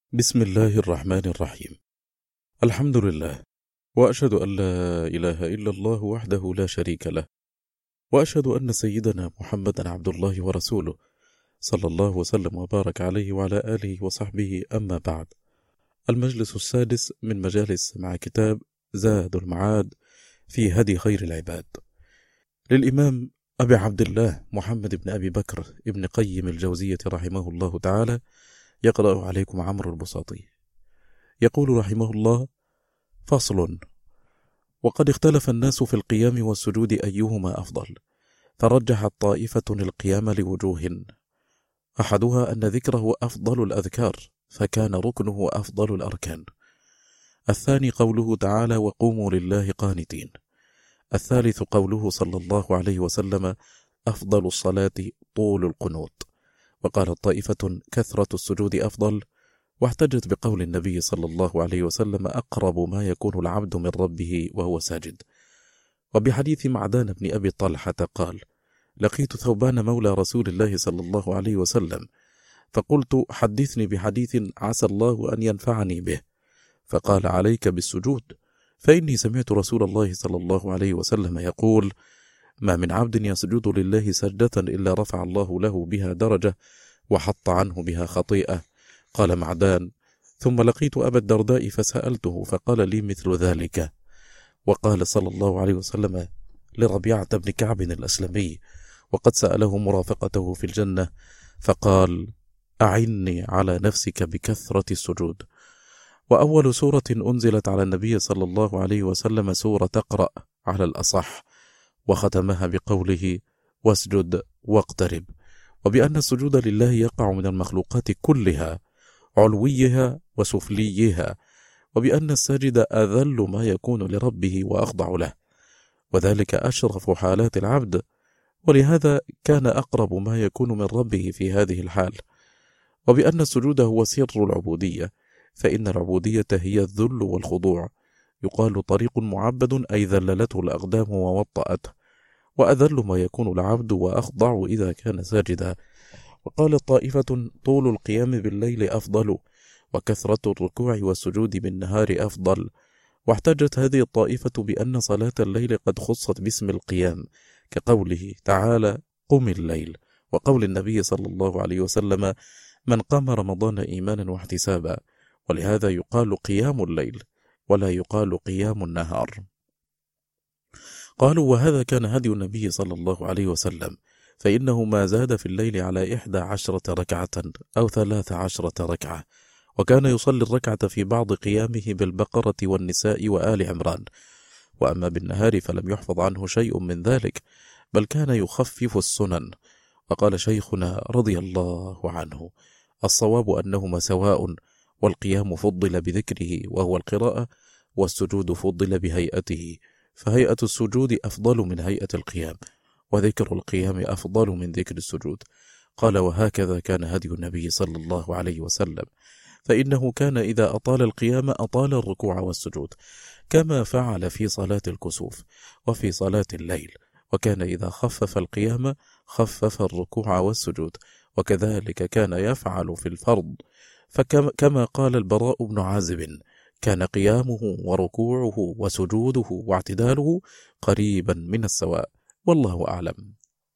بسم الله الرحمن الرحيم. الحمد لله، وأشهد أن لا إله إلا الله وحده لا شريك له، وأشهد أن سيدنا محمدا عبد الله ورسوله، صلى الله وسلم وبارك عليه وعلى آله وصحبه. أما بعد، المجلس السادس من مجالس مع كتاب زاد المعاد في هدي خير العباد، للإمام أبي عبد الله محمد بن أبي بكر ابن قيم الجوزية رحمه الله تعالى. يقرأ عليكم عمرو البساطي. يقول رحمه الله: فصل. وقد اختلف الناس في القيام والسجود أيهما أفضل، فرجحت طائفة القيام لوجوه: أحدها أن ذكره أفضل الأذكار، فكان ركنه أفضل الأركان. الثاني قوله تعالى: وقوموا لله قانتين. الثالث قوله صلى الله عليه وسلم: أفضل الصلاة طول القنوت. وقالت طائفة: كثرة السجود أفضل، واحتجت بقول النبي صلى الله عليه وسلم: أقرب ما يكون العبد من ربه وهو ساجد. وبحديث معدان بن أبي طلحة قال: لقيت ثوبان مولى رسول الله صلى الله عليه وسلم، فقلت: حدثني بحديث عسى الله أن ينفعني به. فقال: عليك بالسجود، فإني سمعت رسول الله صلى الله عليه وسلم يقول: ما من عبد يسجد لله سجدة إلا رفع الله له بها درجة وحط عنه بها خطيئة. قال معدان: ثم لقيت أبا الدرداء فسألته فقال لي مثل ذلك. وقال صلى الله عليه وسلم لربيعة بن كعب الأسلمي، وقد سأله مرافقته في الجنة، فقال: أعني على نفسك بكثرة السجود. وأول سورة أنزلت على النبي صلى الله عليه وسلم سورة اقرأ على الأصح، وختمها بقوله: واسجد واقترب، وبأن السجود لله يقع من المخلوقات كلها، علويها وسفليها، وبأن الساجد أذل ما يكون لربه وأخضع له، وذلك أشرف حالات العبد، ولهذا كان أقرب ما يكون من ربه في هذه الحال. وبأن السجود هو سر العبودية، فإن العبودية هي الذل والخضوع. يقال طريق معبد أي ذللته الأقدام ووطأته، وأذل ما يكون العبد وأخضع إذا كان ساجدا. وقال طائفة: طول القيام بالليل أفضل، وكثرة الركوع والسجود بالنهار أفضل. واحتجت هذه الطائفة بأن صلاة الليل قد خصت باسم القيام، كقوله تعالى: قم الليل، وقول النبي صلى الله عليه وسلم: من قام رمضان إيمانا واحتسابا. ولهذا يقال قيام الليل ولا يقال قيام النهار. قالوا: وهذا كان هدي النبي صلى الله عليه وسلم، فإنه ما زاد في الليل على 11 ركعة أو 13 ركعة، وكان يصلي الركعة في بعض قيامه بالبقرة والنساء وآل عمران. وأما بالنهار فلم يحفظ عنه شيء من ذلك، بل كان يخفف السنن. وقال شيخنا رضي الله عنه: الصواب أنهما سواء، والقيام فضل بذكره وهو القراءة، والسجود فضل بهيئته، فهيئة السجود أفضل من هيئة القيام، وذكر القيام أفضل من ذكر السجود. قال: وهكذا كان هدي النبي صلى الله عليه وسلم، فإنه كان إذا أطال القيام أطال الركوع والسجود، كما فعل في صلاة الكسوف وفي صلاة الليل. وكان إذا خفف القيام خفف الركوع والسجود، وكذلك كان يفعل في الفرض. فكما قال البراء بن عازب: كان قيامه وركوعه وسجوده واعتداله قريبا من السواء، والله أعلم.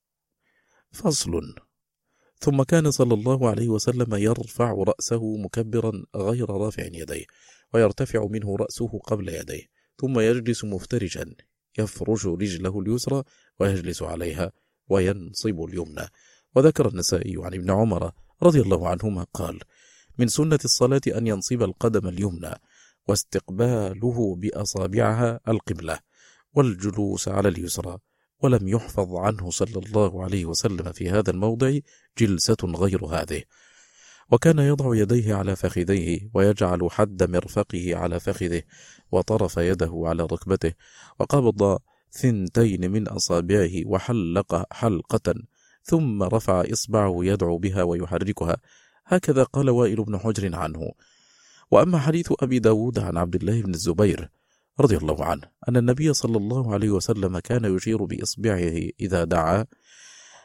فصل. ثم كان صلى الله عليه وسلم يرفع رأسه مكبرا غير رافع يديه، ويرتفع منه رأسه قبل يديه، ثم يجلس مفترجا، يفرش رجله اليسرى ويجلس عليها، وينصب اليمنى. وذكر النسائي عن ابن عمر رضي الله عنهما قال: من سنة الصلاة أن ينصب القدم اليمنى، واستقباله بأصابعها القبلة، والجلوس على اليسرى. ولم يحفظ عنه صلى الله عليه وسلم في هذا الموضع جلسة غير هذه. وكان يضع يديه على فخذيه، ويجعل حد مرفقه على فخذه، وطرف يده على ركبته، وقبض 2 من أصابعه وحلق حلقة، ثم رفع إصبعه يدعو بها ويحركها. هكذا قال وائل بن حجر عنه. وأما حديث أبي داود عن عبد الله بن الزبير رضي الله عنه أن النبي صلى الله عليه وسلم كان يشير بإصبعه إذا دعا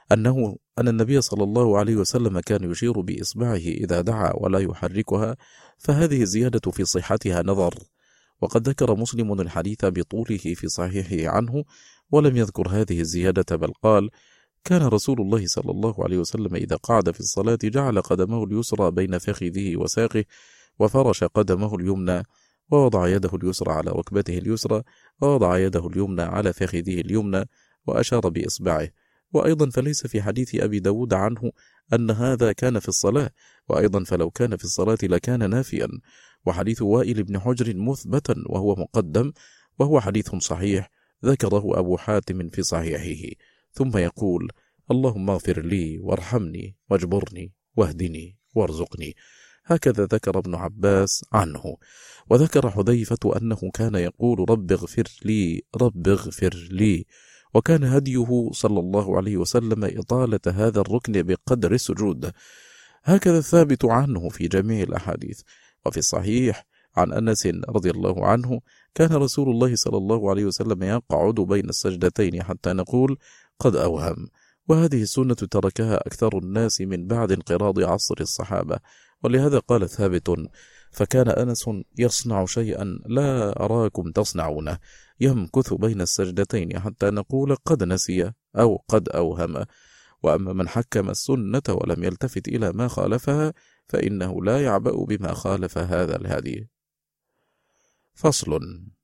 أن النبي صلى الله عليه وسلم كان يشير بإصبعه إذا دعا ولا يحركها، فهذه الزيادة في صحتها نظر. وقد ذكر مسلم الحديث بطوله في صحيحه عنه، ولم يذكر هذه الزيادة، بل قال: كان رسول الله صلى الله عليه وسلم إذا قعد في الصلاة جعل قدمه اليسرى بين فخذه وساقه، وفرش قدمه اليمنى، ووضع يده اليسرى على ركبته اليسرى، ووضع يده اليمنى على فخذه اليمنى، وأشار بإصبعه. وأيضا فليس في حديث أبي داود عنه أن هذا كان في الصلاة، وأيضا فلو كان في الصلاة لكان نافيا. وحديث وائل بن حجر مثبتا وهو مقدم، وهو حديث صحيح ذكره أبو حاتم في صحيحه، ثم يقول: اللهم اغفر لي وارحمني واجبرني واهدني وارزقني. هكذا ذكر ابن عباس عنه. وذكر حذيفة أنه كان يقول: رب اغفر لي رب اغفر لي. وكان هديه صلى الله عليه وسلم إطالة هذا الركن بقدر السجود. هكذا الثابت عنه في جميع الأحاديث. وفي الصحيح عن أنس رضي الله عنه: كان رسول الله صلى الله عليه وسلم يقعد بين السجدتين حتى نقول قد أوهم. وهذه السنة تركها أكثر الناس من بعد انقراض عصر الصحابة. ولهذا قال ثابت: فكان أنس يصنع شيئا لا أراكم تصنعونه، يمكث بين السجدتين حتى نقول قد نسي أو قد أوهم. وأما من حكم السنة ولم يلتفت إلى ما خالفها فإنه لا يعبأ بما خالف هذا الهدي. فصل.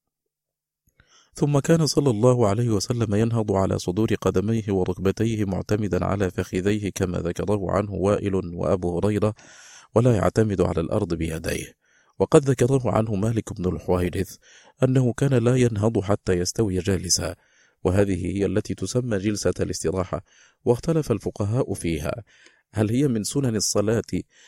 ثم كان صلى الله عليه وسلم ينهض على صدور قدميه وركبتيه معتمدا على فخذيه كما ذكره عنه وائل وأبو هريرة، ولا يعتمد على الأرض بيديه. وقد ذكره عنه مالك بن الحويرث أنه كان لا ينهض حتى يستوي جالسا، وهذه هي التي تسمى جلسة الاستراحة. واختلف الفقهاء فيها: هل هي من سنن الصلاة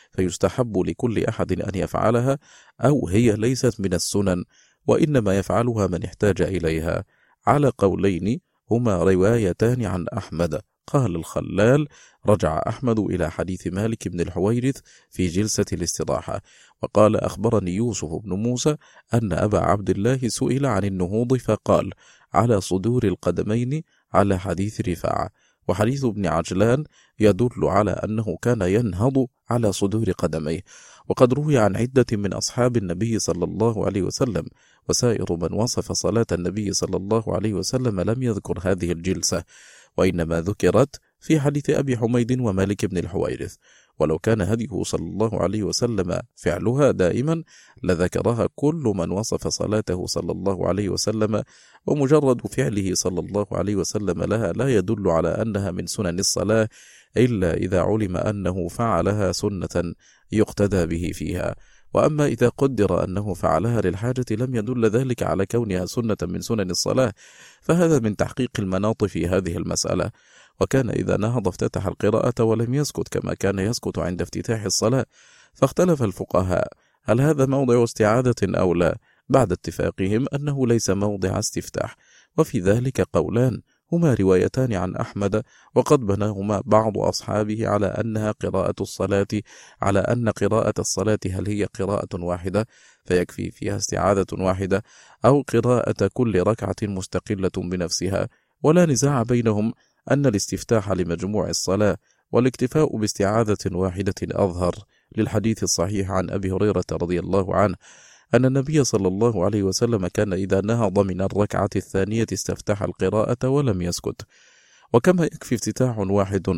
فيستحب لكل أحد أن يفعلها، أو هي ليست من السنن وإنما يفعلها من احتاج إليها؟ على قولين هما روايتان عن أحمد. قال الخلال: رجع أحمد إلى حديث مالك بن الحويرث في جلسة الاستراحة. وقال: أخبرني يوسف بن موسى أن أبا عبد الله سئل عن النهوض فقال: على صدور القدمين، على حديث رفاعة. وحديث ابن عجلان يدل على أنه كان ينهض على صدور قدميه. وقد روي عن عدة من أصحاب النبي صلى الله عليه وسلم، وسائر من وصف صلاة النبي صلى الله عليه وسلم لم يذكر هذه الجلسة، وإنما ذكرت في حديث أبي حميد ومالك بن الحويرث. ولو كان هديه صلى الله عليه وسلم فعلها دائما لذكرها كل من وصف صلاته صلى الله عليه وسلم. ومجرد فعله صلى الله عليه وسلم لها لا يدل على أنها من سنن الصلاة، إلا إذا علم أنه فعلها سنة يقتدى به فيها. وأما إذا قدر أنه فعلها للحاجة لم يدل ذلك على كونها سنة من سنن الصلاة، فهذا من تحقيق المناط في هذه المسألة. وكان إذا نهض افتتح القراءة ولم يسكت كما كان يسكت عند افتتاح الصلاة. فاختلف الفقهاء: هل هذا موضع استعادة أو لا؟ بعد اتفاقهم أنه ليس موضع استفتاح. وفي ذلك قولان هما روايتان عن أحمد، وقد بناهما بعض أصحابه على أنها قراءة الصلاة، على أن قراءة الصلاة هل هي قراءة واحدة فيكفي فيها استعادة واحدة، أو قراءة كل ركعة مستقلة بنفسها. ولا نزاع بينهم أن الاستفتاح لمجموع الصلاة والاكتفاء باستعادة واحدة أظهر، للحديث الصحيح عن أبي هريرة رضي الله عنه أن النبي صلى الله عليه وسلم كان إذا نهض من الركعة الثانية استفتح القراءة ولم يسكت. وكما يكفي افتتاح واحد،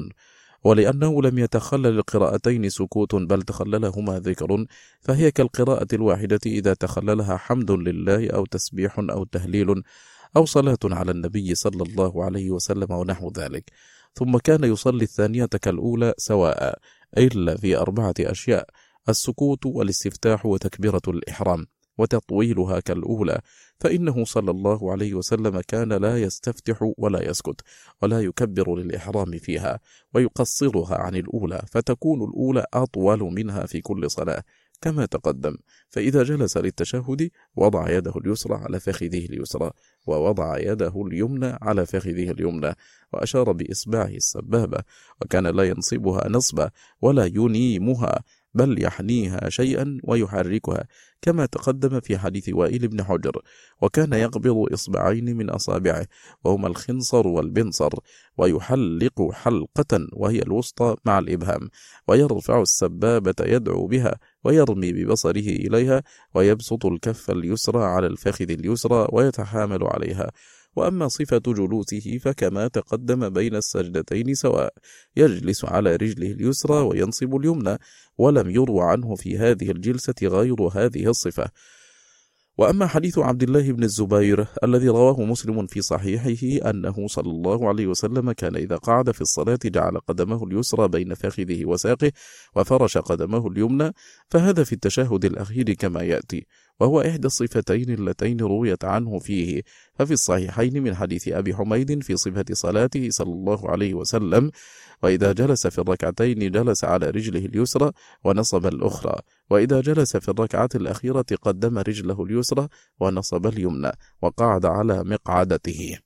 ولأنه لم يتخلل القراءتين سكوت بل تخللهما ذكر، فهي كالقراءة الواحدة إذا تخللها حمد لله أو تسبيح أو تهليل أو صلاة على النبي صلى الله عليه وسلم ونحو ذلك. ثم كان يصلي الثانية كالأولى سواء، إلا في 4 أشياء: السكوت والاستفتاح وتكبيرة الإحرام وتطويلها كالأولى، فإنه صلى الله عليه وسلم كان لا يستفتح ولا يسكت ولا يكبر للإحرام فيها، ويقصرها عن الأولى، فتكون الأولى أطول منها في كل صلاة كما تقدم. فإذا جلس للتشهد وضع يده اليسرى على فخذه اليسرى، ووضع يده اليمنى على فخذه اليمنى، وأشار بإصبعه السبابة، وكان لا ينصبها نصبا ولا ينيمها بل يحنيها شيئا ويحركها، كما تقدم في حديث وائل بن حجر. وكان يقبض إصبعين من أصابعه وهما الخنصر والبنصر، ويحلق حلقة وهي الوسطى مع الإبهام، ويرفع السبابة يدعو بها، ويرمي ببصره إليها، ويبسط الكف اليسرى على الفخذ اليسرى ويتحامل عليها. وأما صفة جلوسه فكما تقدم بين السجدتين سواء، يجلس على رجله اليسرى وينصب اليمنى، ولم يروى عنه في هذه الجلسة غير هذه الصفة. وأما حديث عبد الله بن الزبير الذي رواه مسلم في صحيحه أنه صلى الله عليه وسلم كان إذا قعد في الصلاة جعل قدمه اليسرى بين فخذه وساقه وفرش قدمه اليمنى، فهذا في التشهد الأخير كما يأتي، وهو إحدى الصفتين اللتين رويت عنه فيه. ففي الصحيحين من حديث أبي حميد في صفة صلاته صلى الله عليه وسلم: وإذا جلس في الركعتين جلس على رجله اليسرى ونصب الأخرى، وإذا جلس في الركعة الأخيرة قدم رجله اليسرى ونصب اليمنى وقعد على مقعدته.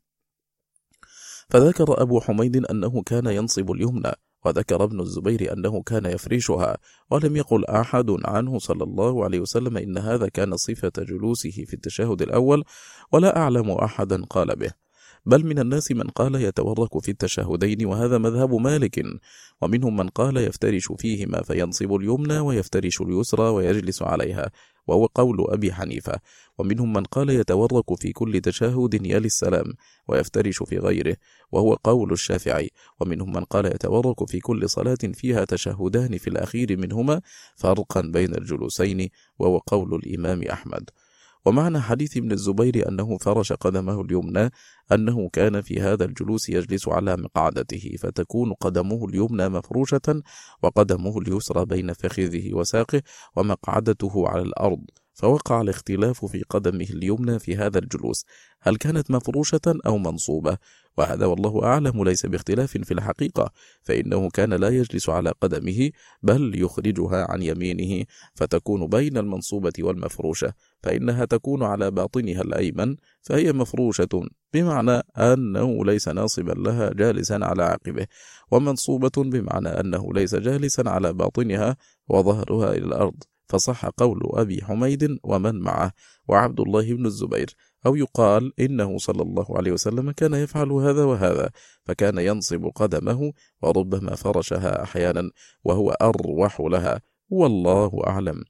فذكر أبو حميد أنه كان ينصب اليمنى، وذكر ابن الزبير أنه كان يفرشها، ولم يقل أحد عنه صلى الله عليه وسلم إن هذا كان صفة جلوسه في التشهد الأول، ولا أعلم أحدا قال به، بل من الناس من قال يتورك في التشهدين، وهذا مذهب مالك، ومنهم من قال يفترش فيهما فينصب اليمنى ويفترش اليسرى ويجلس عليها، وهو قول أبي حنيفة، ومنهم من قال يتورك في كل تشهد يلي السلام ويفترش في غيره، وهو قول الشافعي، ومنهم من قال يتورك في كل صلاة فيها تشهدان في الأخير منهما فرقا بين الجلوسين، وهو قول الإمام أحمد. ومعنى حديث ابن الزبير أنه فرش قدمه اليمنى أنه كان في هذا الجلوس يجلس على مقعدته، فتكون قدمه اليمنى مفروشة وقدمه اليسرى بين فخذه وساقه ومقعدته على الأرض، فوقع الاختلاف في قدمه اليمنى في هذا الجلوس، هل كانت مفروشة أو منصوبة؟ وهذا والله أعلم ليس باختلاف في الحقيقة، فإنه كان لا يجلس على قدمه بل يخرجها عن يمينه، فتكون بين المنصوبة والمفروشة، فإنها تكون على باطنها الأيمن فهي مفروشة، بمعنى أنه ليس ناصبا لها جالسا على عقبه، ومنصوبة بمعنى أنه ليس جالسا على باطنها وظهرها إلى الأرض، فصح قول أبي حميد ومن معه وعبد الله بن الزبير، أو يقال إنه صلى الله عليه وسلم كان يفعل هذا وهذا، فكان ينصب قدمه وربما فرشها أحيانا، وهو أروح لها، والله أعلم.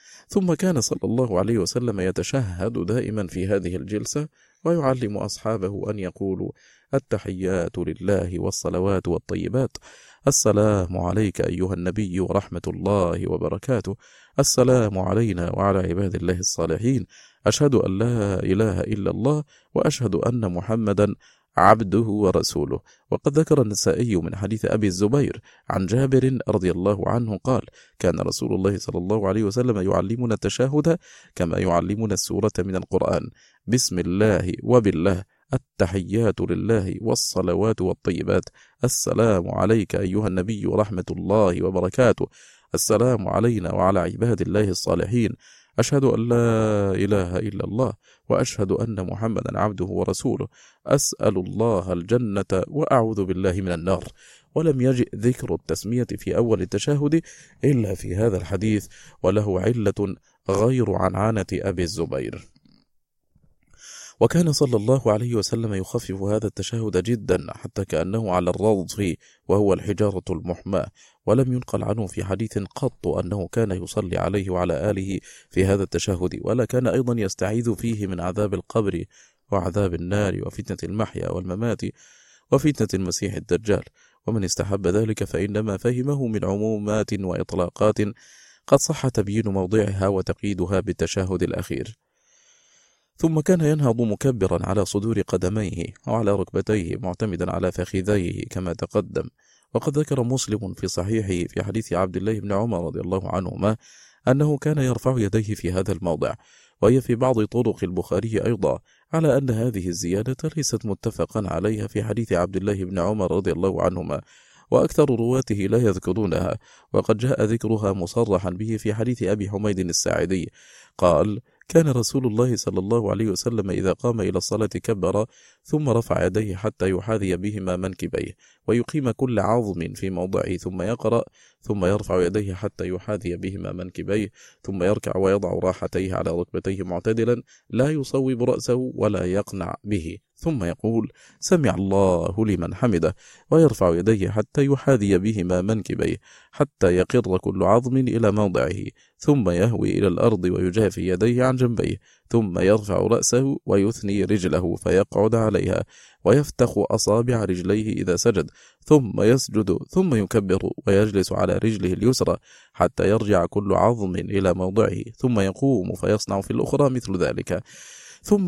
ثم كان صلى الله عليه وسلم يتشهد دائما في هذه الجلسة، ويعلم أصحابه أن يقولوا: التحيات لله والصلوات والطيبات، السلام عليك أيها النبي ورحمة الله وبركاته، السلام علينا وعلى عباد الله الصالحين، أشهد أن لا إله إلا الله وأشهد أن محمدا عبده ورسوله. وقد ذكر النسائي من حديث أبي الزبير عن جابر رضي الله عنه قال: كان رسول الله صلى الله عليه وسلم يعلمنا التشهد كما يعلمنا السورة من القرآن: بسم الله وبالله، التحيات لله والصلوات والطيبات، السلام عليك أيها النبي ورحمة الله وبركاته، السلام علينا وعلى عباد الله الصالحين، أشهد أن لا إله إلا الله وأشهد أن محمدا عبده ورسوله، أسأل الله الجنة وأعوذ بالله من النار. ولم يجئ ذكر التسمية في أول التشهد إلا في هذا الحديث، وله علة غير عنعنة أبي الزبير. وكان صلى الله عليه وسلم يخفف هذا التشهد جدا حتى كأنه على الرضف، وهو الحجارة المحماة، ولم ينقل عنه في حديث قط أنه كان يصلي عليه وعلى آله في هذا التشهد، ولا كان أيضا يستعيذ فيه من عذاب القبر وعذاب النار وفتنة المحيا والممات وفتنة المسيح الدجال. ومن استحب ذلك فإنما فهمه من عمومات وإطلاقات قد صح تبيين موضعها وتقييدها بالتشهد الأخير. ثم كان ينهض مكبرا على صدور قدميه وعلى ركبتيه معتمدا على فخذيه كما تقدم. وقد ذكر مسلم في صحيحه في حديث عبد الله بن عمر رضي الله عنهما أنه كان يرفع يديه في هذا الموضع، وهي في بعض طرق البخاري أيضا، على أن هذه الزيادة ليست متفقا عليها في حديث عبد الله بن عمر رضي الله عنهما، وأكثر رواته لا يذكرونها، وقد جاء ذكرها مصرحا به في حديث أبي حميد الساعدي قال: كان رسول الله صلى الله عليه وسلم إذا قام إلى الصلاة كبر ثم رفع يديه حتى يحاذي بهما منكبيه ويقيم كل عظم في موضعه ثم يقرأ ثم يرفع يديه حتى يحاذي بهما منكبيه ثم يركع ويضع راحتيه على ركبتيه معتدلا لا يصوب رأسه ولا يقنع به ثم يقول سمع الله لمن حمده ويرفع يديه حتى يحاذي بهما منكبيه حتى يقر كل عظم إلى موضعه ثم يهوي إلى الأرض ويجافي يديه عن جنبيه ثم يرفع رأسه ويثني رجله فيقعد عليها ويفتخ أصابع رجليه إذا سجد ثم يسجد ثم يكبر ويجلس على رجله اليسرى حتى يرجع كل عظم إلى موضعه ثم يقوم فيصنع في الأخرى مثل ذلك ثم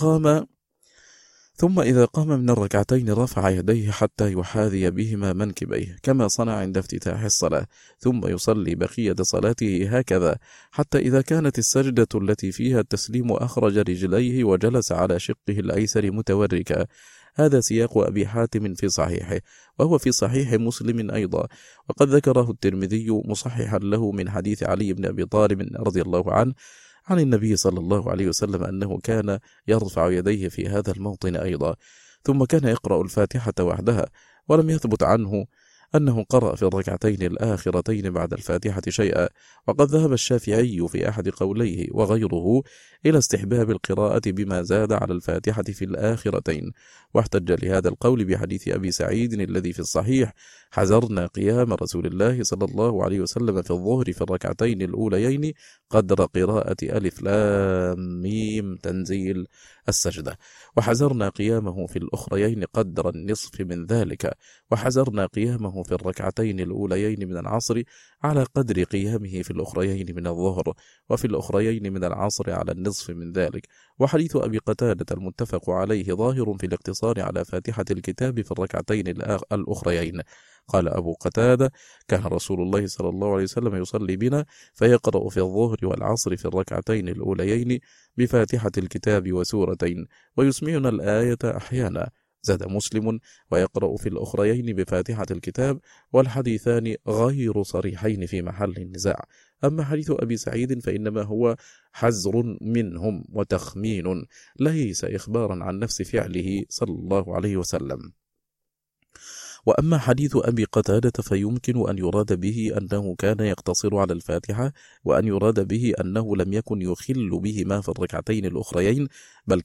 إذا قام من الركعتين رفع يديه حتى يحاذي بهما منكبيه كما صنع عند افتتاح الصلاة ثم يصلي بقية صلاته هكذا حتى إذا كانت السجدة التي فيها التسليم أخرج رجليه وجلس على شقه الأيسر متوركا. هذا سياق أبي حاتم في صحيحه وهو في صحيح مسلم أيضا وقد ذكره الترمذي مصححا له من حديث علي بن أبي طالب رضي الله عنه عن النبي صلى الله عليه وسلم أنه كان يرفع يديه في هذا الموطن أيضا ثم كان يقرأ الفاتحة وحدها ولم يثبت عنه أنه قرأ في الركعتين الآخرتين بعد الفاتحة شيئا وقد ذهب الشافعي في أحد قوليه وغيره إلى استحباب القراءة بما زاد على الفاتحة في الآخرتين واحتج لهذا القول بحديث أبي سعيد الذي في الصحيح حذرنا قيام رسول الله صلى الله عليه وسلم في الظهر في الركعتين الأوليين قدر قراءة ألف لام ميم تنزيل السجدة وحذرنا قيامه في الأخريين قدر النصف من ذلك وحذرنا قيامه في الركعتين الأوليين من العصر على قدر قيامه في الأخريين من الظهر وفي الأخريين من العصر على النصف من ذلك وحديث أبي قتادة المتفق عليه ظاهر في الاقتصار على فاتحة الكتاب في الركعتين الأخريين. قال أبو قتادة كان رسول الله صلى الله عليه وسلم يصلي بنا فيقرأ في الظهر والعصر في الركعتين الأوليين بفاتحة الكتاب وسورتين ويسمعنا الآية أحيانا. زاد مسلم ويقرأ في الأخريين بفاتحة الكتاب والحديثان غير صريحين في محل النزاع. أما حديث أبي سعيد فإنما هو حزر منهم وتخمين ليس إخبارا عن نفس فعله صلى الله عليه وسلم. وأما حديث أبي قتادة فيمكن أن يراد به أنه كان يقتصر على الفاتحة وأن يراد به أنه لم يكن يخل بهما في الركعتين الأخريين بل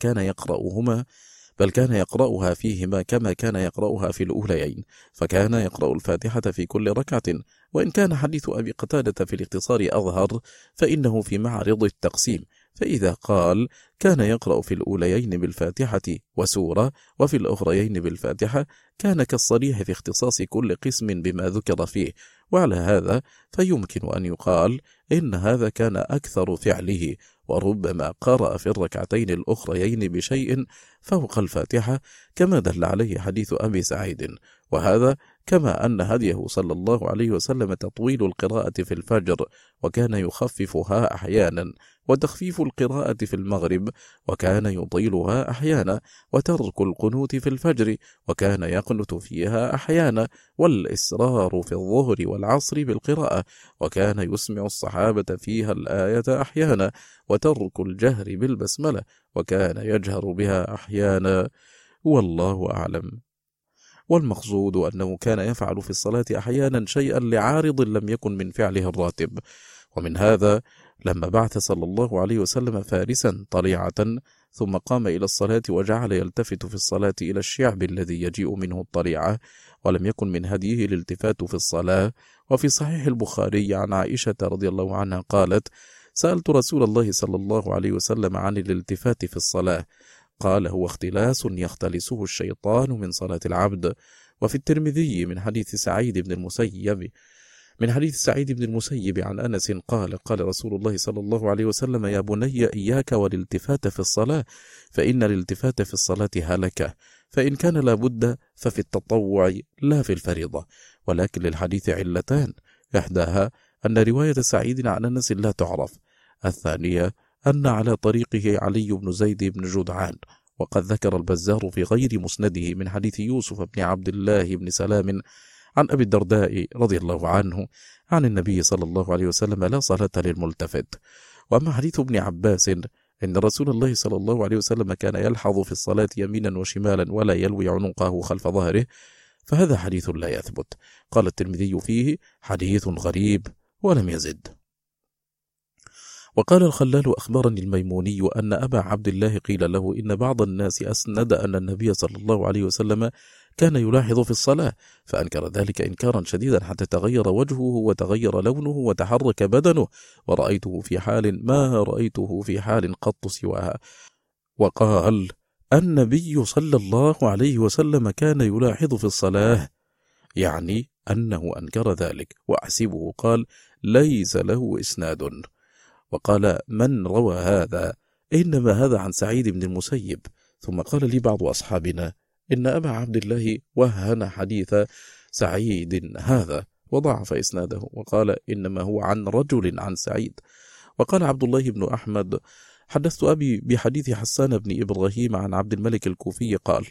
كان يقرأها فيهما كما كان يقرأها في الأوليين فكان يقرأ الفاتحة في كل ركعة. وإن كان حديث أبي قتادة في الاختصار أظهر فإنه في معرض التقسيم فإذا قال كان يقرأ في الأوليين بالفاتحة وسورة وفي الأخريين بالفاتحة كان كالصريح في اختصاص كل قسم بما ذكر فيه وعلى هذا فيمكن أن يقال إن هذا كان أكثر فعله وربما قرأ في الركعتين الأخريين بشيء فوق الفاتحة كما دل عليه حديث أبي سعيد وهذا كما أن هديه صلى الله عليه وسلم تطويل القراءة في الفجر وكان يخففها أحيانا وتخفيف القراءة في المغرب وكان يطيلها أحيانا وترك القنوت في الفجر وكان يقنت فيها أحيانا والإسرار في الظهر والعصر بالقراءة وكان يسمع الصحابة فيها الآية أحيانا وترك الجهر بالبسملة وكان يجهر بها أحيانا والله أعلم. والمقصود أنه كان يفعل في الصلاة أحيانا شيئا لعارض لم يكن من فعله الراتب. ومن هذا لما بعث صلى الله عليه وسلم فارسا طليعة ثم قام إلى الصلاة وجعل يلتفت في الصلاة إلى الشعب الذي يجيء منه الطليعة ولم يكن من هديه الالتفات في الصلاة. وفي صحيح البخاري عن عائشة رضي الله عنها قالت سألت رسول الله صلى الله عليه وسلم عن الالتفات في الصلاة قال هو اختلاس يختلسه الشيطان من صلاة العبد. وفي الترمذي من حديث سعيد بن المسيب عن أنس قال رسول الله صلى الله عليه وسلم يا بني إياك والالتفات في الصلاة فإن الالتفات في الصلاة هلكة فإن كان لابد ففي التطوع لا في الفريضة. ولكن للحديث علتان إحداها أن رواية سعيد عن أنس لا تعرف الثانية أن على طريقه علي بن زيد بن جدعان وقد ذكر البزار في غير مسنده من حديث يوسف بن عبد الله بن سلام عن أبي الدرداء رضي الله عنه عن النبي صلى الله عليه وسلم لا صلاة للملتفت. وأما حديث ابن عباس إن رسول الله صلى الله عليه وسلم كان يلحظ في الصلاة يمينا وشمالا ولا يلوي عنقه خلف ظهره، فهذا حديث لا يثبت. قال الترمذي فيه حديث غريب ولم يزد. وقال الخلال أخبرني الميموني أن أبا عبد الله قيل له إن بعض الناس أسند أن النبي صلى الله عليه وسلم كان يلاحظ في الصلاة، فأنكر ذلك إنكارا شديدا حتى تغير وجهه وتغير لونه وتحرك بدنه، ورأيته في حال ما رأيته في حال قط سواها. وقال النبي صلى الله عليه وسلم كان يلاحظ في الصلاة، يعني أنه أنكر ذلك، وأحسبه قال ليس له إسناد. وقال من روى هذا؟ إنما هذا عن سعيد بن المسيب. ثم قال لي بعض أصحابنا إن أبا عبد الله وهن حديث سعيد هذا وضعف إسناده، وقال إنما هو عن رجل عن سعيد. وقال عبد الله بن أحمد حدثت أبي بحديث حسان بن إبراهيم عن عبد الملك الكوفي قال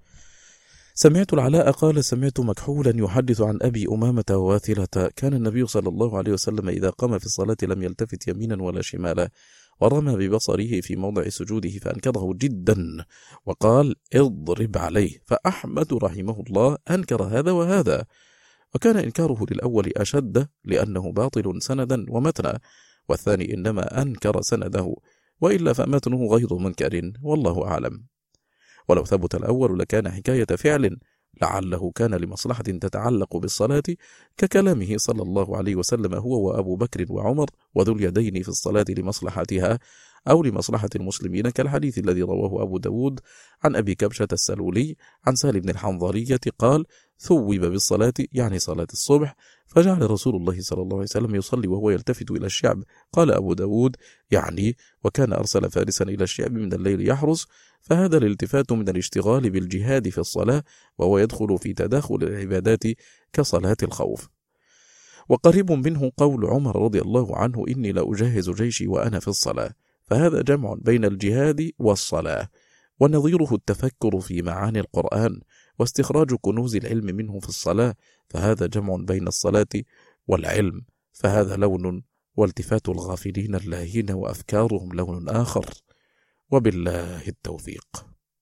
سمعت العلاء قال سمعت مكحولا يحدث عن أبي أمامة وواثلة كان النبي صلى الله عليه وسلم إذا قام في الصلاة لم يلتفت يمينا ولا شمالا، ورمى ببصره في موضع سجوده فأنكره جدا وقال اضرب عليه، فأحمد رحمه الله أنكر هذا وهذا، وكان إنكاره للأول أشد لأنه باطل سندا ومتنا، والثاني إنما أنكر سنده، وإلا فمتنه غير منكر والله أعلم. ولو ثبت الأول لكان حكاية فعل لعله كان لمصلحة تتعلق بالصلاة ككلامه صلى الله عليه وسلم هو وأبو بكر وعمر وذو اليدين في الصلاة لمصلحتها أو لمصلحة المسلمين، كالحديث الذي رواه أبو داود عن أبي كبشة السلولي عن سالم بن الحنظلية قال ثوب بالصلاة يعني صلاة الصبح، فجعل رسول الله صلى الله عليه وسلم يصلي وهو يلتفت إلى الشعب. قال أبو داود يعني وكان أرسل فارسا إلى الشعب من الليل يحرس، فهذا الالتفات من الاشتغال بالجهاد في الصلاة، وهو يدخل في تداخل العبادات كصلاة الخوف. وقريب منه قول عمر رضي الله عنه إني لأجهز جيشي وأنا في الصلاة، فهذا جمع بين الجهاد والصلاة. ونظيره التفكر في معاني القرآن واستخراج كنوز العلم منه في الصلاة، فهذا جمع بين الصلاة والعلم، فهذا لون، والتفات الغافلين اللاهين وأفكارهم لون آخر، وبالله التوفيق.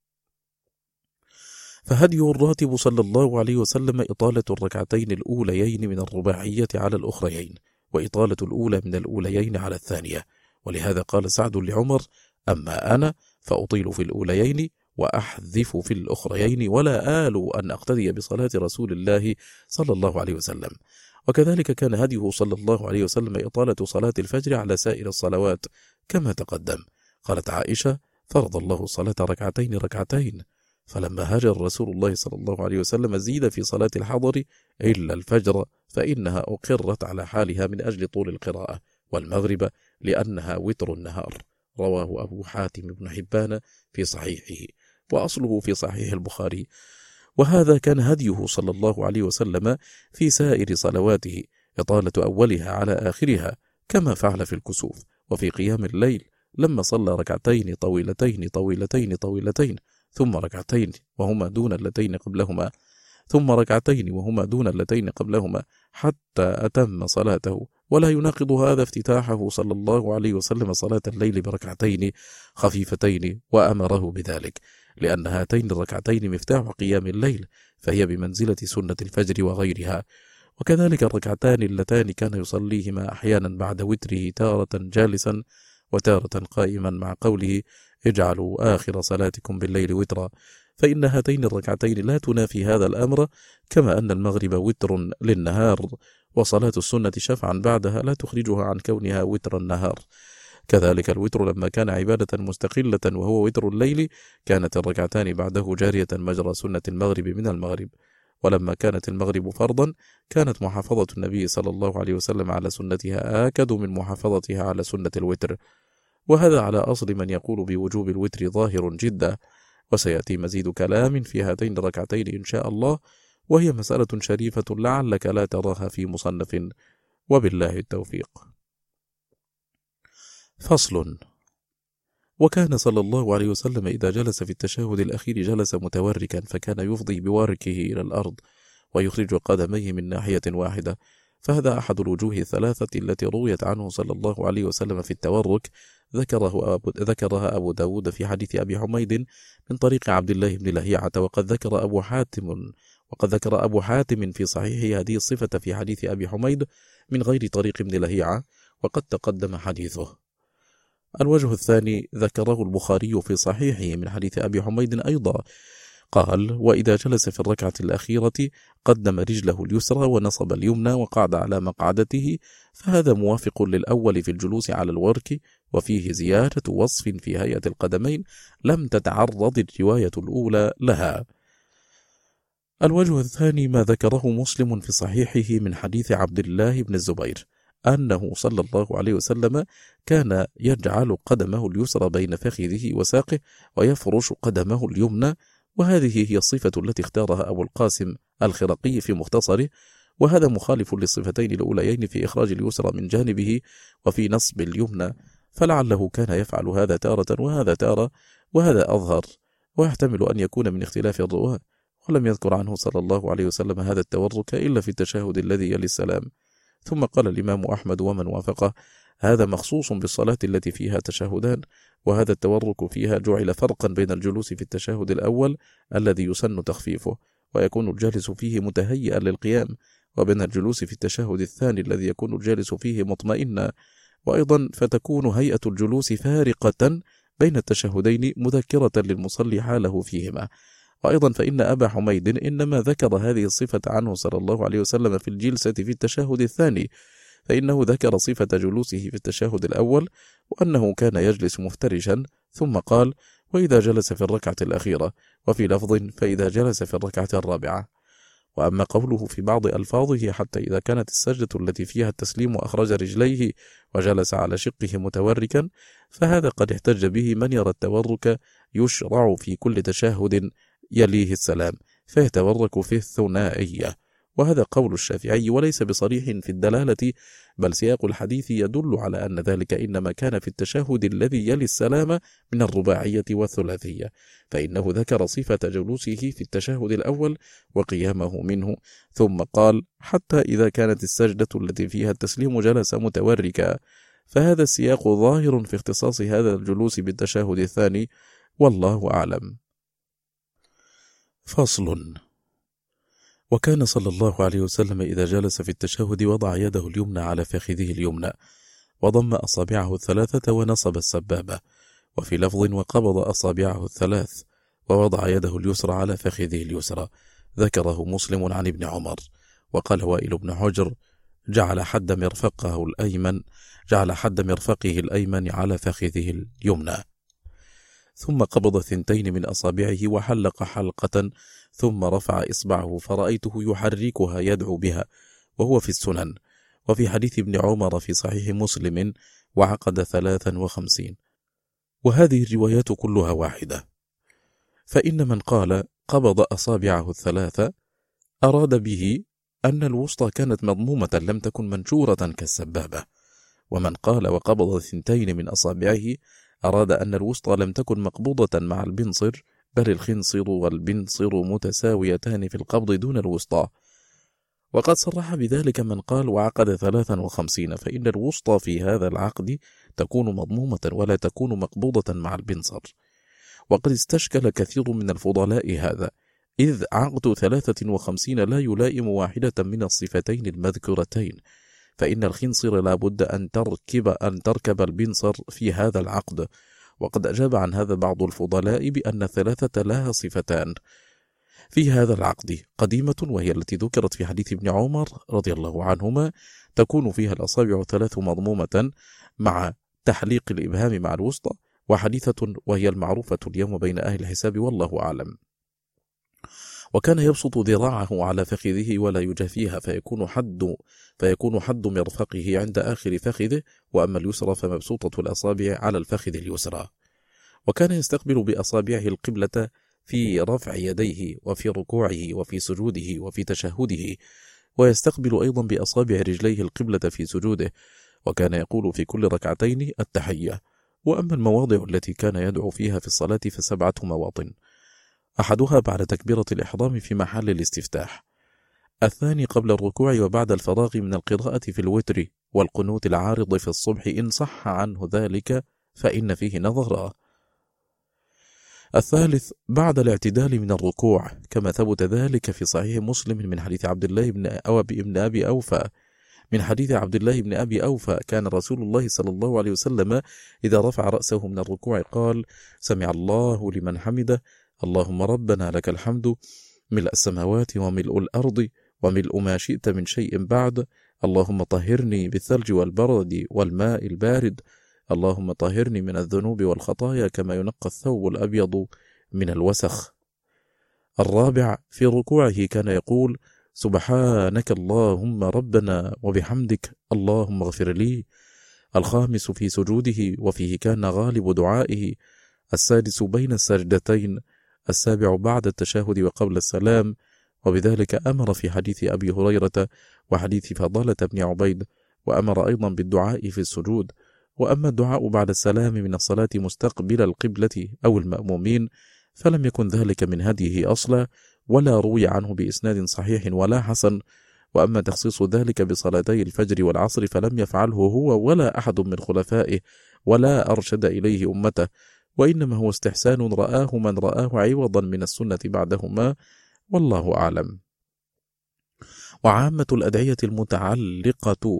فهدي الراتب صلى الله عليه وسلم إطالة الركعتين الأوليين من الرباعية على الأخريين، وإطالة الأولى من الأوليين على الثانية، ولهذا قال سعد لعمر أما أنا فأطيل في الأوليين وأحذف في الأخريين ولا آل أن أقتدي بصلاة رسول الله صلى الله عليه وسلم. وكذلك كان هديه صلى الله عليه وسلم إطالة صلاة الفجر على سائر الصلوات كما تقدم. قالت عائشة فرض الله صلاة ركعتين ركعتين، فلما هاجر رسول الله صلى الله عليه وسلم زيد في صلاة الحضر إلا الفجر فإنها أقرت على حالها من أجل طول القراءة، والمغرب لأنها وتر النهار. رواه أبو حاتم بن حبان في صحيحه، وأصله في صحيح البخاري. وهذا كان هديه صلى الله عليه وسلم في سائر صلواته، إطالة أولها على آخرها كما فعل في الكسوف، وفي قيام الليل لما صلى ركعتين طويلتين طويلتين طويلتين ثم ركعتين وهما دون اللتين قبلهما ثم ركعتين وهما دون اللتين قبلهما حتى أتم صلاته. ولا يناقض هذا افتتاحه صلى الله عليه وسلم صلاة الليل بركعتين خفيفتين وأمره بذلك، لأن هاتين الركعتين مفتاح قيام الليل، فهي بمنزلة سنة الفجر وغيرها. وكذلك الركعتان اللتان كان يصليهما أحيانا بعد وتره تارة جالسا وتارة قائما، مع قوله اجعلوا آخر صلاتكم بالليل وترا، فإن هاتين الركعتين لا تنافي هذا الأمر، كما أن المغرب وتر للنهار، وصلاة السنة شفعا بعدها لا تخرجها عن كونها وتر النهار. كذلك الوتر لما كان عبادة مستقلة وهو وتر الليل كانت الركعتان بعده جارية مجرى سنة المغرب من المغرب. ولما كانت المغرب فرضا كانت محافظة النبي صلى الله عليه وسلم على سنتها آكد من محافظتها على سنة الوتر، وهذا على أصل من يقول بوجوب الوتر ظاهر جدا. وسيأتي مزيد كلام في هاتين الركعتين إن شاء الله، وهي مسألة شريفة لعلك لا تراها في مصنف، وبالله التوفيق. فصل. وكان صلى الله عليه وسلم إذا جلس في التشهد الأخير جلس متوركا، فكان يفضي بوركه إلى الأرض ويخرج قدميه من ناحية واحدة، فهذا أحد الوجوه الثلاثة التي رويت عنه صلى الله عليه وسلم في التورك، ذكرها أبو داود في حديث أبي حميد من طريق عبد الله بن لهيعة، وقد ذكر أبو حاتم في صحيحه هذه الصفة في حديث أبي حميد من غير طريق ابن لهيعة، وقد تقدم حديثه. الوجه الثاني ذكره البخاري في صحيحه من حديث أبي حميد أيضا، قال: وإذا جلس في الركعة الأخيرة قدم رجله اليسرى ونصب اليمنى وقعد على مقعدته، فهذا موافق للأول في الجلوس على الورك، وفيه زيادة وصف في هيئة القدمين لم تتعرض الرواية الأولى لها. الوجه الثاني ما ذكره مسلم في صحيحه من حديث عبد الله بن الزبير أنه صلى الله عليه وسلم كان يجعل قدمه اليسرى بين فخذه وساقه ويفرش قدمه اليمنى، وهذه هي الصفة التي اختارها أبو القاسم الخرقي في مختصره، وهذا مخالف للصفتين الأوليين في إخراج اليسرى من جانبه وفي نصب اليمنى، فلعله كان يفعل هذا تارة وهذا تارة، وهذا أظهر، ويحتمل أن يكون من اختلاف الرواة. ولم يذكر عنه صلى الله عليه وسلم هذا التورك إلا في التشهد الذي يلي السلام. ثم قال الإمام أحمد ومن وافقه: هذا مخصوص بالصلاة التي فيها تشهدان، وهذا التورك فيها جعل فرقا بين الجلوس في التشهد الأول الذي يسن تخفيفه ويكون الجالس فيه متهيئا للقيام، وبين الجلوس في التشهد الثاني الذي يكون الجالس فيه مطمئنا، وأيضا فتكون هيئة الجلوس فارقة بين التشهدين مذكرة للمصلي حاله فيهما. وأيضا فإن أبا حميد إنما ذكر هذه الصفة عنه صلى الله عليه وسلم في الجلسة في التشهد الثاني، فإنه ذكر صفة جلوسه في التشهد الأول وأنه كان يجلس مفترشا، ثم قال: وإذا جلس في الركعة الأخيرة، وفي لفظ: فإذا جلس في الركعة الرابعة. وأما قوله في بعض ألفاظه: حتى إذا كانت السجدة التي فيها التسليم أخرج رجليه وجلس على شقه متوركا، فهذا قد احتج به من يرى التورك يشرع في كل تشهد يليه السلام، فيتورك في الثنائية، وهذا قول الشافعي وليس بصريح في الدلالة، بل سياق الحديث يدل على أن ذلك إنما كان في التشهد الذي يلي السلام من الرباعية والثلاثية، فإنه ذكر صفة جلوسه في التشهد الأول وقيامه منه، ثم قال: حتى إذا كانت السجدة التي فيها التسليم جلس متوركا، فهذا السياق ظاهر في اختصاص هذا الجلوس بالتشهد الثاني، والله أعلم. فصل. وكان صلى الله عليه وسلم إذا جلس في التشهد وضع يده اليمنى على فخذه اليمنى، وضم أصابعه الثلاثة ونصب السبابة، وفي لفظ: وقبض أصابعه الثلاث، ووضع يده اليسرى على فخذه اليسرى، ذكره مسلم عن ابن عمر. وقال وائل بن حجر: جعل حد مرفقه الأيمن على فخذه اليمنى، ثم قبض 2 من أصابعه وحلق حلقة، ثم رفع إصبعه فرأيته يحركها يدعو بها، وهو في السنن. وفي حديث ابن عمر في صحيح مسلم: وعقد 53. وهذه الروايات كلها واحدة، فإن من قال قبض أصابعه الثلاثة أراد به أن الوسطى كانت مضمومة لم تكن منشورة كالسبابة، ومن قال وقبض 2 من أصابعه أراد أن الوسطى لم تكن مقبوضة مع البنصر، بل الخنصر والبنصر متساويتان في القبض دون الوسطى. وقد صرح بذلك من قال وعقد 53، فإن الوسطى في هذا العقد تكون مضمومة ولا تكون مقبوضة مع البنصر. وقد استشكل كثير من الفضلاء هذا، إذ عقد 53 لا يلائم واحدة من الصفتين المذكورتين، فإن الخنصر لا بد أن تركب البنصر في هذا العقد. وقد أجاب عن هذا بعض الفضلاء بأن الثلاثة لها صفتان في هذا العقد: قديمة وهي التي ذكرت في حديث ابن عمر رضي الله عنهما، تكون فيها الأصابع 3 مضمومة مع تحليق الإبهام مع الوسطى، وحديثة وهي المعروفة اليوم بين أهل الحساب والله أعلم. وكان يبسط ذراعه على فخذه ولا يجافيها، فيكون حد مرفقه عند آخر فخذه، وأما اليسرى فمبسوطة الأصابع على الفخذ اليسرى. وكان يستقبل بأصابعه القبلة في رفع يديه وفي ركوعه وفي سجوده وفي تشهده، ويستقبل أيضا بأصابع رجليه القبلة في سجوده، وكان يقول في كل ركعتين التحية. وأما المواضع التي كان يدعو فيها في الصلاة ف7 مواطن: أحدها بعد تكبيرة الإحرام في محل الاستفتاح، الثاني قبل الركوع وبعد الفراغ من القراءة في الوتر والقنوت العارض في الصبح إن صح عنه ذلك فإن فيه نظرا. الثالث بعد الاعتدال من الركوع، كما ثبت ذلك في صحيح مسلم من حديث عبد الله بن أبي أوفى كان رسول الله صلى الله عليه وسلم إذا رفع رأسه من الركوع قال: سمع الله لمن حمده، اللهم ربنا لك الحمد ملء السماوات وملء الأرض وملء ما شئت من شيء بعد، اللهم طهرني بالثلج والبرد والماء البارد، اللهم طهرني من الذنوب والخطايا كما ينقى الثوب الأبيض من الوسخ. الرابع في ركوعه كان يقول: سبحانك اللهم ربنا وبحمدك اللهم اغفر لي. الخامس في سجوده وفيه كان غالب دعائه. السادس بين السجدتين. السابع بعد التشهد وقبل السلام، وبذلك أمر في حديث أبي هريرة وحديث فضالة بن عبيد، وأمر أيضا بالدعاء في السجود. وأما الدعاء بعد السلام من الصلاة مستقبل القبلة أو المأمومين فلم يكن ذلك من هديه أصلا، ولا روي عنه بإسناد صحيح ولا حسن. وأما تخصيص ذلك بصلاتي الفجر والعصر فلم يفعله هو ولا أحد من خلفائه، ولا أرشد إليه أمته، وإنما هو استحسان رآه من رآه عوضا من السنة بعدهما، والله أعلم. وعامة الأدعية المتعلقة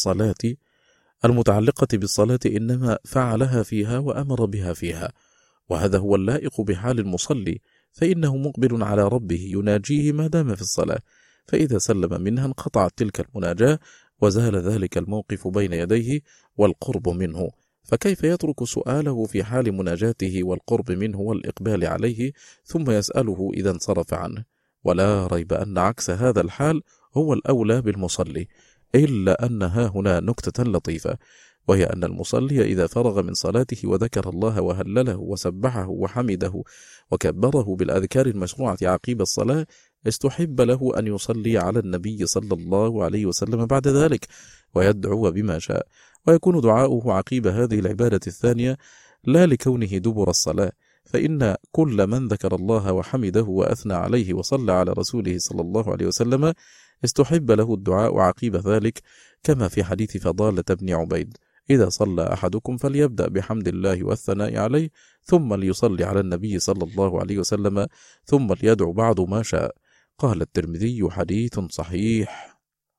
بالصلاة إنما فعلها فيها وأمر بها فيها، وهذا هو اللائق بحال المصلي، فإنه مقبل على ربه يناجيه ما دام في الصلاة، فإذا سلم منها انقطعت تلك المناجاة وزال ذلك الموقف بين يديه والقرب منه، فكيف يترك سؤاله في حال مناجاته والقرب منه والإقبال عليه ثم يسأله إذا انصرف عنه؟ ولا ريب أن عكس هذا الحال هو الأولى بالمصلي، إلا أن هنا نكتة لطيفة، وهي أن المصلي إذا فرغ من صلاته وذكر الله وهلله وسبحه وحمده وكبره بالأذكار المشروعة عقيب الصلاة، استحب له أن يصلي على النبي صلى الله عليه وسلم بعد ذلك ويدعو بما شاء، ويكون دعاؤه عقيب هذه العبادة الثانية لا لكونه دبر الصلاة، فإن كل من ذكر الله وحمده وأثنى عليه وصلى على رسوله صلى الله عليه وسلم استحب له الدعاء عقيب ذلك، كما في حديث فضالة بن عبيد: إذا صلى أحدكم فليبدأ بحمد الله والثناء عليه، ثم ليصلي على النبي صلى الله عليه وسلم، ثم ليدعو بعد ما شاء. قال الترمذي: حديث صحيح.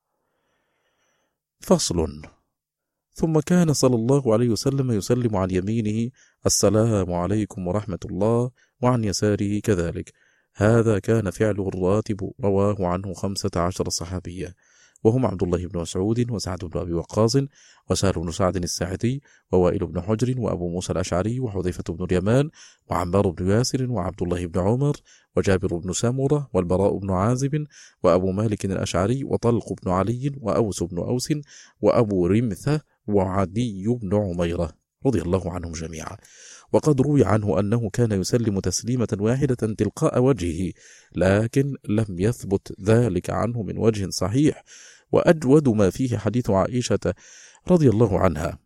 فصل. ثم كان صلى الله عليه وسلم يسلم عن يمينه: السلام عليكم ورحمة الله، وعن يساره كذلك. هذا كان فعله الراتب، رواه عنه 15 صحابية، وهم عبد الله بن مسعود وسعد بن أبي وقاص وسهل بن سعد الساعدي ووائل بن حجر وأبو موسى الأشعري وحذيفة بن اليمان وعمار بن ياسر وعبد الله بن عمر وجابر بن سامورة والبراء بن عازب وأبو مالك الأشعري وطلق بن علي وأوس بن أوس وأبو رمثة وعدي بن عميرة رضي الله عنهم جميعا. وقد روي عنه أنه كان يسلم تسليمة واحدة تلقاء وجهه، لكن لم يثبت ذلك عنه من وجه صحيح، وأجود ما فيه حديث عائشة رضي الله عنها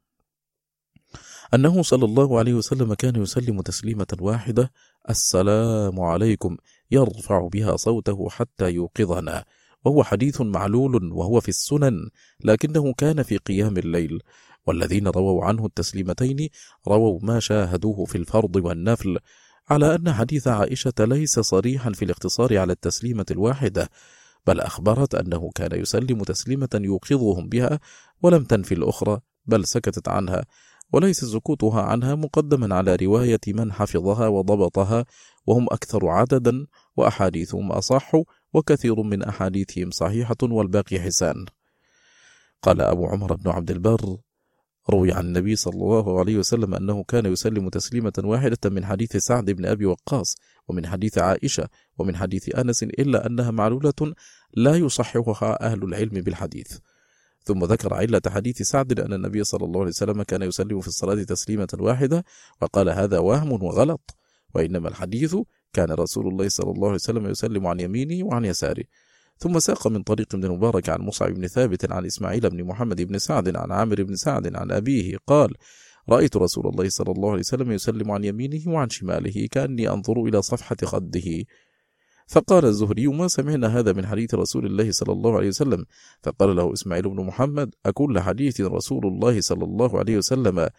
أنه صلى الله عليه وسلم كان يسلم تسليمة واحدة: السلام عليكم، يرفع بها صوته حتى يوقظنا، وهو حديث معلول وهو في السنن، لكنه كان في قيام الليل. والذين رووا عنه التسليمتين رووا ما شاهدوه في الفرض والنفل، على أن حديث عائشة ليس صريحا في الاقتصار على التسليمة الواحدة، بل أخبرت أنه كان يسلم تسليمة يوقظهم بها ولم تنفي الأخرى، بل سكتت عنها، وليس سكوتها عنها مقدما على رواية من حفظها وضبطها، وهم أكثر عددا وأحاديثهم أصح، وكثير من أحاديثهم صحيحة والباقي حسان. قال أبو عمر بن عبد البر: روي عن النبي صلى الله عليه وسلم أنه كان يسلم تسليمة واحدة من حديث سعد بن أبي وقاص ومن حديث عائشة ومن حديث أنس، إلا أنها معلولة لا يصححها أهل العلم بالحديث. ثم ذكر علة حديث سعد أن النبي صلى الله عليه وسلم كان يسلم في الصلاة تسليمة واحدة، وقال: هذا وهم وغلط، وإنما الحديث كان رسول الله صلى الله عليه وسلم يسلم عن يمينه وعن يساره. ثم ساق من طريق ابن المبارك عن مصعب بن ثابت عن إسماعيل بن محمد بن سعد عن عامر بن سعد عن أبيه قال: رأيت رسول الله صلى الله عليه وسلم يسلم عن يمينه وعن شماله كأني أنظر إلى صفحة خده. فقال الزهري: ما سمعنا هذا من حديث رسول الله صلى الله عليه وسلم. فقال له إسماعيل بن محمد: أكل حديث رسول الله صلى الله عليه وسلم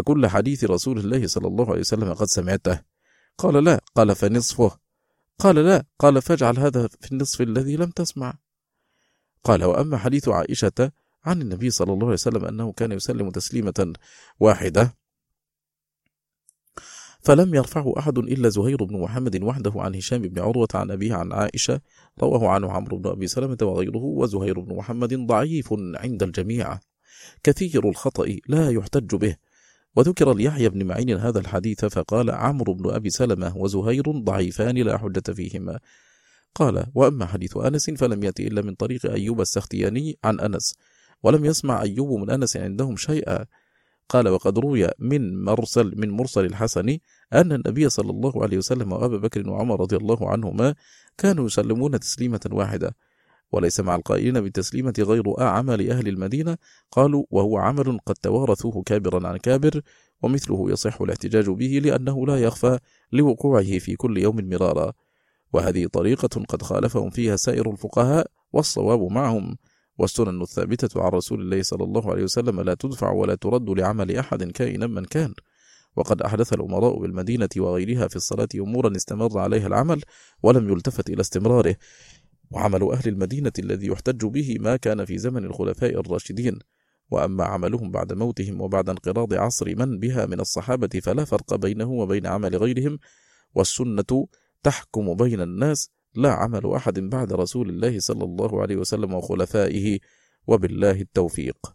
قد سمعته؟ قال: لا. قال: فنصفه؟ قال: لا. قال: فاجعل هذا في النصف الذي لم تسمع. قال: وأما حديث عائشة عن النبي صلى الله عليه وسلم أنه كان يسلم تسليمة واحدة فلم يرفعه أحد إلا زهير بن محمد وحده عن هشام بن عروة عن أبيه عن عائشة، رواه عنه عمرو بن أبي سلمة وغيره. وزهير بن محمد ضعيف عند الجميع كثير الخطأ لا يحتج به. وذكر ليحيى بن معين هذا الحديث فقال: عمرو بن أبي سلمة وزهير ضعيفان لا حجة فيهما. قال: وأما حديث أنس فلم يأتي إلا من طريق أيوب السختياني عن أنس، ولم يسمع أيوب من أنس عندهم شيئا. قال: وقد روي من مرسل الحسن أن النبي صلى الله عليه وسلم وأبا بكر وعمر رضي الله عنهما كانوا يسلمون تسليمة واحدة، وليس مع القائلين بالتسليمة غير أعمال أهل المدينة. قالوا: وهو عمل قد توارثوه كابرا عن كابر، ومثله يصح الاحتجاج به لأنه لا يخفى لوقوعه في كل يوم مرارا. وهذه طريقة قد خالفهم فيها سائر الفقهاء، والصواب معهم. والسنن الثابتة عن رسول الله صلى الله عليه وسلم لا تدفع ولا ترد لعمل أحد كائنا من كان. وقد أحدث الأمراء بالمدينة وغيرها في الصلاة أمورا استمر عليها العمل ولم يلتفت إلى استمراره. وعمل أهل المدينة الذي يحتج به ما كان في زمن الخلفاء الراشدين. وأما عملهم بعد موتهم وبعد انقراض عصر من بها من الصحابة فلا فرق بينه وبين عمل غيرهم، والسنة تحكم بين الناس لا عمل أحد بعد رسول الله صلى الله عليه وسلم وخلفائه، وبالله التوفيق.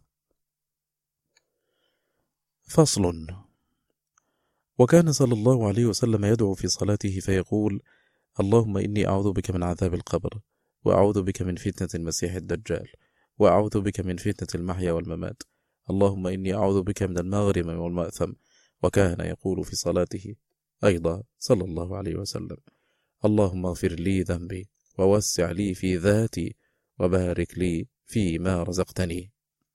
فصل. وكان صلى الله عليه وسلم يدعو في صلاته فيقول: اللهم إني أعوذ بك من عذاب القبر، وأعوذ بك من فتنة المسيح الدجال، وأعوذ بك من فتنة المحيا والممات، اللهم إني أعوذ بك من المغرم والمأثم. وكان يقول في صلاته أيضا صلى الله عليه وسلم: اللهم اغفر لي ذنبي، ووسع لي في ذاتي، وبارك لي فيما رزقتني.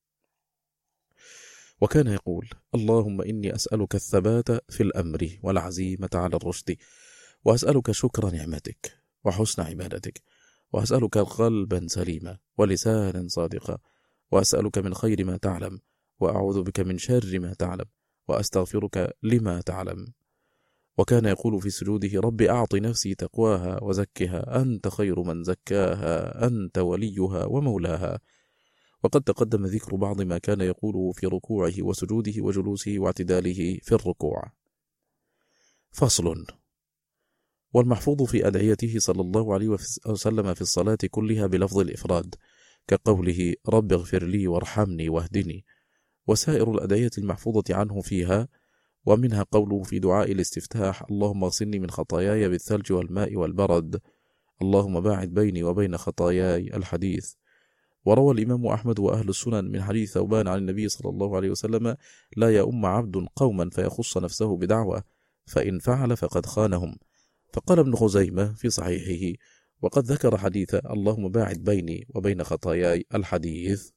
وكان يقول: اللهم إني أسألك الثبات في الأمر والعزيمة على الرشد، وأسألك شكر نعمتك وحسن عبادتك، وأسألك قلبا سليما ولسانا صادقا، وأسألك من خير ما تعلم، وأعوذ بك من شر ما تعلم، وأستغفرك لما تعلم. وكان يقول في سجوده: رب أعط نفسي تقواها وزكها أنت خير من زكاها أنت وليها ومولاها. وقد تقدم ذكر بعض ما كان يقوله في ركوعه وسجوده وجلوسه واعتداله في الركوع. فصل. والمحفوظ في أدعيته صلى الله عليه وسلم في الصلاة كلها بلفظ الإفراد، كقوله: رب اغفر لي وارحمني واهدني. وسائر الأدعية المحفوظة عنه فيها، ومنها قوله في دعاء الاستفتاح: اللهم اغسلني من خطاياي بالثلج والماء والبرد، اللهم باعد بيني وبين خطاياي، الحديث. وروى الإمام أحمد وأهل السنن من حديث ثوبان عن النبي صلى الله عليه وسلم: لا يؤم عبد قوما فيخص نفسه بدعوة، فإن فعل فقد خانهم. فقال ابن خزيمة في صحيحه: وقد ذكر حديث اللهم باعد بيني وبين خطاياي، الحديث.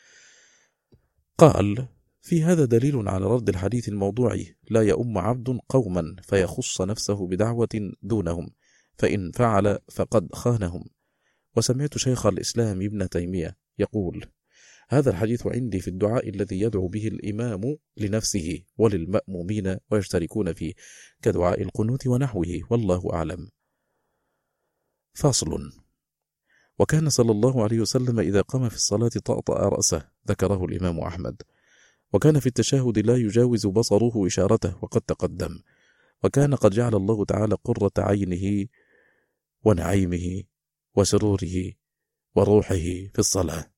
قال: في هذا دليل على رد الحديث الموضوعي: لا يؤم عبد قوما فيخص نفسه بدعوة دونهم، فإن فعل فقد خانهم. وسمعت شيخ الإسلام ابن تيمية يقول: هذا الحديث عندي في الدعاء الذي يدعو به الإمام لنفسه وللمأمومين ويشتركون فيه، كدعاء القنوت ونحوه، والله أعلم. فصل. وكان صلى الله عليه وسلم إذا قام في الصلاة طأطأ رأسه، ذكره الإمام أحمد. وكان في التشهد لا يجاوز بصره إشارته، وقد تقدم. وكان قد جعل الله تعالى قرة عينه ونعيمه وسروره وروحه في الصلاة،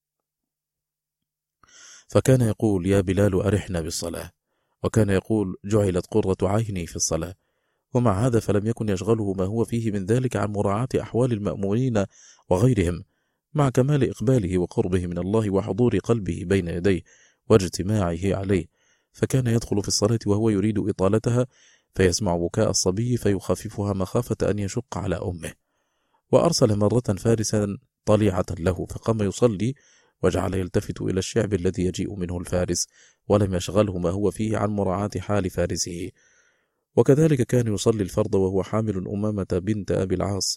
فكان يقول: يا بلال أرحنا بالصلاة. وكان يقول: جعلت قرة عيني في الصلاة. ومع هذا فلم يكن يشغله ما هو فيه من ذلك عن مراعاة أحوال المأمونين وغيرهم، مع كمال إقباله وقربه من الله وحضور قلبه بين يديه واجتماعه عليه. فكان يدخل في الصلاة وهو يريد إطالتها، فيسمع بكاء الصبي فيخففها مخافة أن يشق على أمه. وأرسل مرة فارسا طليعة له، فقام يصلي وجعل يلتفت إلى الشعب الذي يجيء منه الفارس، ولم يشغله ما هو فيه عن مراعاة حال فارسه. وكذلك كان يصلي الفرض وهو حامل أمامة بنت أبي العاص،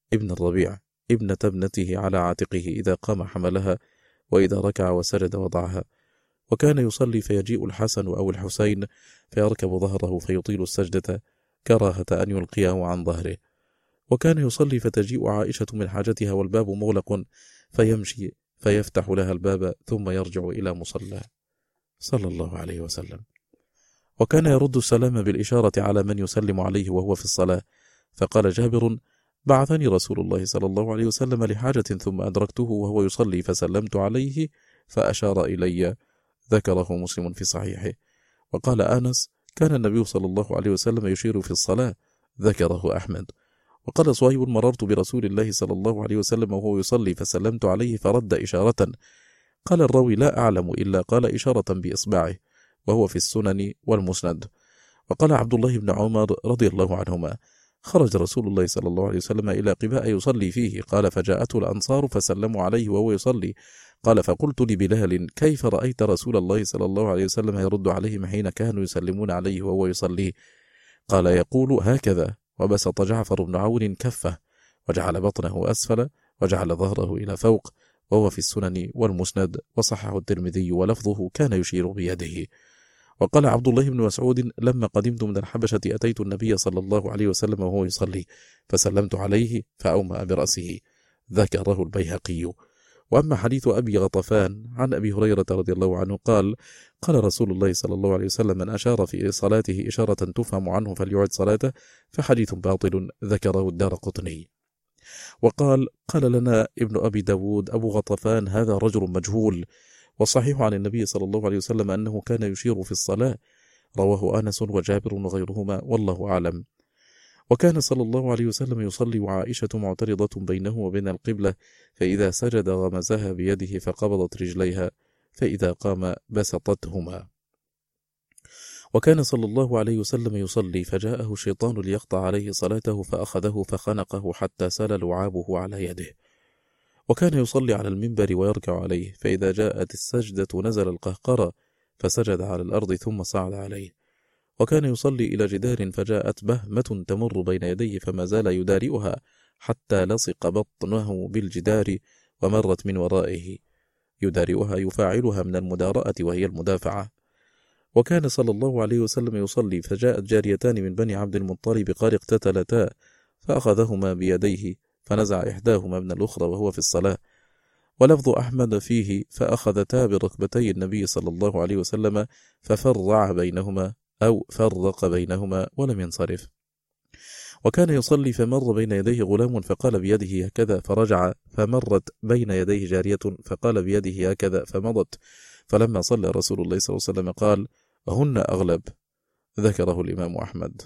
ابن الربيع ابنة ابنته على عاتقه، إذا قام حملها، وإذا ركع وسجد وضعها. وكان يصلي فيجيء الحسن أو الحسين فيركب ظهره فيطيل السجدة كراهة أن يلقيه عن ظهره. وكان يصلي فتجيء عائشة من حاجتها والباب مغلق فيمشي فيفتح لها الباب ثم يرجع إلى مصلاه صلى الله عليه وسلم. وكان يرد السلام بالإشارة على من يسلم عليه وهو في الصلاة. فقال جابر: بعثني رسول الله صلى الله عليه وسلم لحاجة ثم أدركته وهو يصلي فسلمت عليه فأشار إلي. ذكره مسلم في صحيحه. وقال أنس: كان النبي صلى الله عليه وسلم يشير في الصلاة. ذكره أحمد. وقال صهيب: مررت برسول الله صلى الله عليه وسلم وهو يصلي فسلمت عليه فرد إشارة. قال الراوي: لا أعلم إلا قال إشارة بإصبعه، وهو في السنن والمسند. وقال عبد الله بن عمر رضي الله عنهما: خرج رسول الله صلى الله عليه وسلم إلى قباء يصلي فيه، قال: فجاءته الأنصار فسلموا عليه وهو يصلي. قال: فقلت لبلال: كيف رأيت رسول الله صلى الله عليه وسلم يرد عليهم حين كانوا يسلمون عليه وهو يصلي؟ قال: يقول هكذا. وبسط جعفر بن عون كفه وجعل بطنه أسفل وجعل ظهره إلى فوق، وهو في السنن والمسند، وصححه الترمذي ولفظه: كان يشير بيده. وقال عبد الله بن مسعود: لما قدمت من الحبشة أتيت النبي صلى الله عليه وسلم وهو يصلي فسلمت عليه فأومأ برأسه. ذكره البيهقي. وأما حديث أبي غطفان عن أبي هريرة رضي الله عنه قال: قال رسول الله صلى الله عليه وسلم: من أشار في صلاته إشارة تفهم عنه فليعد صلاته، فحديث باطل. ذكره الدارقطني. وقال: قال لنا ابن أبي داود: أبو غطفان هذا رجل مجهول. والصحيح عن النبي صلى الله عليه وسلم أنه كان يشير في الصلاة. رواه أنس وجابر وغيرهما، والله أعلم. وكان صلى الله عليه وسلم يصلي وعائشة معترضة بينه وبين القبلة، فإذا سجد غمزها بيده فقبضت رجليها، فإذا قام بسطتهما. وكان صلى الله عليه وسلم يصلي فجاءه الشيطان ليقطع عليه صلاته فأخذه فخنقه حتى سال لعابه على يده. وكان يصلي على المنبر ويركع عليه، فإذا جاءت السجدة نزل القهقرة فسجد على الأرض ثم صعد عليه. وكان يصلي إلى جدار فجاءت بهمة تمر بين يديه فما زال يدارئها حتى لصق بطنه بالجدار ومرت من ورائه، يدارئها يفاعلها من المدارأة وهي المدافعة. وكان صلى الله عليه وسلم يصلي فجاءت جاريتان من بني عبد المطلب قد اقتتلتا فأخذهما بيديه فنزع إحداهما من الأخرى وهو في الصلاة. ولفظ أحمد فيه: فأخذتا بركبتي النبي صلى الله عليه وسلم ففرع بينهما أو فرق بينهما ولم ينصرف. وكان يصلي فمر بين يديه غلام فقال بيده هكذا فرجع، فمرت بين يديه جارية فقال بيده هكذا فمضت، فلما صلى رسول الله صلى الله عليه وسلم قال: هن أغلب. ذكره الإمام أحمد.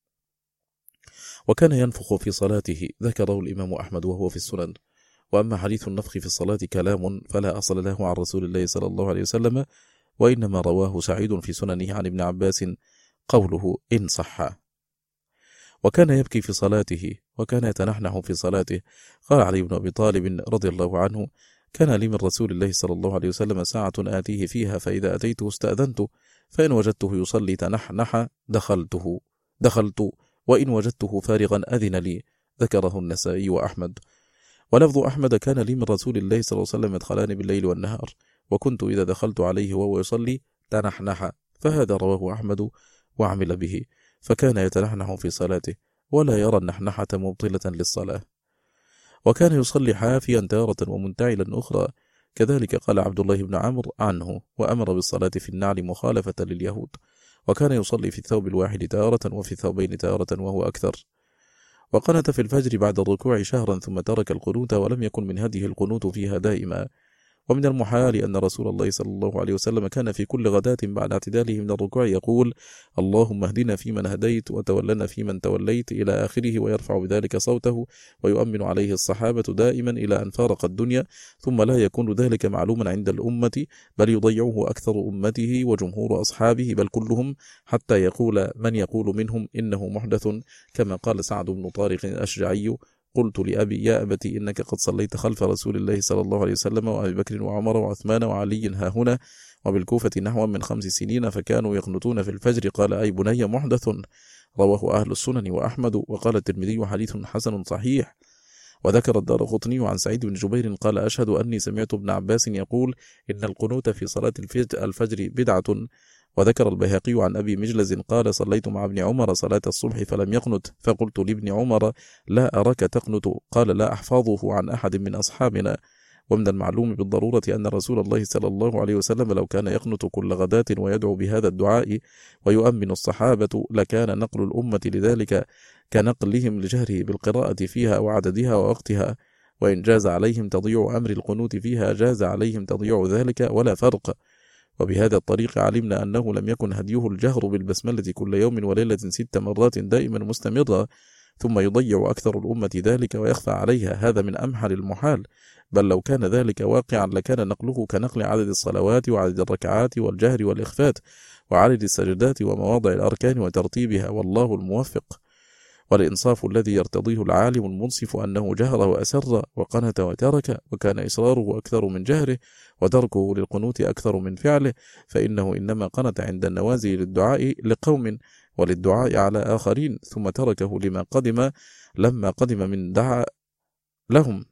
وكان ينفخ في صلاته. ذكره الإمام أحمد وهو في السنن. وأما حديث النفخ في الصلاة كلام فلا أصل له عن رسول الله صلى الله عليه وسلم، وإنما رواه سعيد في سننه عن ابن عباس قوله إن صح. وكان يبكي في صلاته وكان يتنحنح في صلاته. قال علي بن أبي طالب رضي الله عنه: كان لي من رسول الله صلى الله عليه وسلم ساعة آتيه فيها، فإذا أتيته استأذنت، فإن وجدته يصلي تنحنح دخلت، وإن وجدته فارغا أذن لي. ذكره النسائي وأحمد. ولفظ أحمد: كان لي من رسول الله صلى الله عليه وسلم يدخلان بالليل والنهار، وكنت إذا دخلت عليه وهو يصلي تنحنح. فهذا رواه أحمد وعمل به، فكان يتنحنح في صلاته ولا يرى النحنحة مبطلة للصلاة. وكان يصلي حافيا تارة ومنتعلا أخرى، كذلك قال عبد الله بن عمرو عنه: وأمر بالصلاة في النعل مخالفة لليهود. وكان يصلي في الثوب الواحد تارة وفي الثوبين تارة وهو أكثر. وقنت في الفجر بعد الركوع شهرا ثم ترك القنوت، ولم يكن من هديه القنوت فيها دائما. ومن المحال أن رسول الله صلى الله عليه وسلم كان في كل غداة بعد اعتداله من الركوع يقول: اللهم اهدنا فيمن هديت وتولنا فيمن توليت إلى آخره، ويرفع بذلك صوته ويؤمن عليه الصحابة دائما إلى أن فارق الدنيا، ثم لا يكون ذلك معلوما عند الأمة، بل يضيعه أكثر أمته وجمهور أصحابه بل كلهم، حتى يقول من يقول منهم إنه محدث، كما قال سعد بن طارق الأشجعي: قلت لأبي: يا أبتي إنك قد صليت خلف رسول الله صلى الله عليه وسلم وأبي بكر وعمر وعثمان وعلي ها هنا وبالكوفة نحو من 5 سنين فكانوا يقنطون في الفجر. قال: أي بني محدث. رواه أهل السنن وأحمد. وقال الترمذي: حديث حسن صحيح. وذكر الدارقطني عن سعيد بن جبير قال أشهد أني سمعت ابن عباس يقول إن القنوت في صلاة الفجر بدعة. وذكر البيهقي عن أبي مجلز قال صليت مع ابن عمر صلاة الصبح فلم يقنت، فقلت لابن عمر لا أراك تقنت، قال لا أحفظه عن أحد من أصحابنا. ومن المعلوم بالضرورة أن رسول الله صلى الله عليه وسلم لو كان يقنت كل غداة ويدعو بهذا الدعاء ويؤمن الصحابة لكان نقل الأمة لذلك كنقلهم لجهره بالقراءة فيها وعددها ووقتها، وإن جاز عليهم تضيع أمر القنوت فيها جاز عليهم تضيع ذلك ولا فرق. وبهذا الطريق علمنا أنه لم يكن هديه الجهر بالبسملة كل يوم وليلة 6 مرات دائما مستمرة ثم يضيع أكثر الأمة ذلك ويخفى عليها، هذا من أمحل المحال، بل لو كان ذلك واقعا لكان نقله كنقل عدد الصلوات وعدد الركعات والجهر والإخفات وعدد السجدات ومواضع الأركان وترتيبها، والله الموفق. والإنصاف الذي يرتضيه العالم المنصف أنه جهر وأسر وقنت وترك، وكان إصراره أكثر من جهره وتركه للقنوت أكثر من فعله، فإنه إنما قنت عند النوازل للدعاء لقوم وللدعاء على آخرين، ثم تركه لما قدم من دعا لهم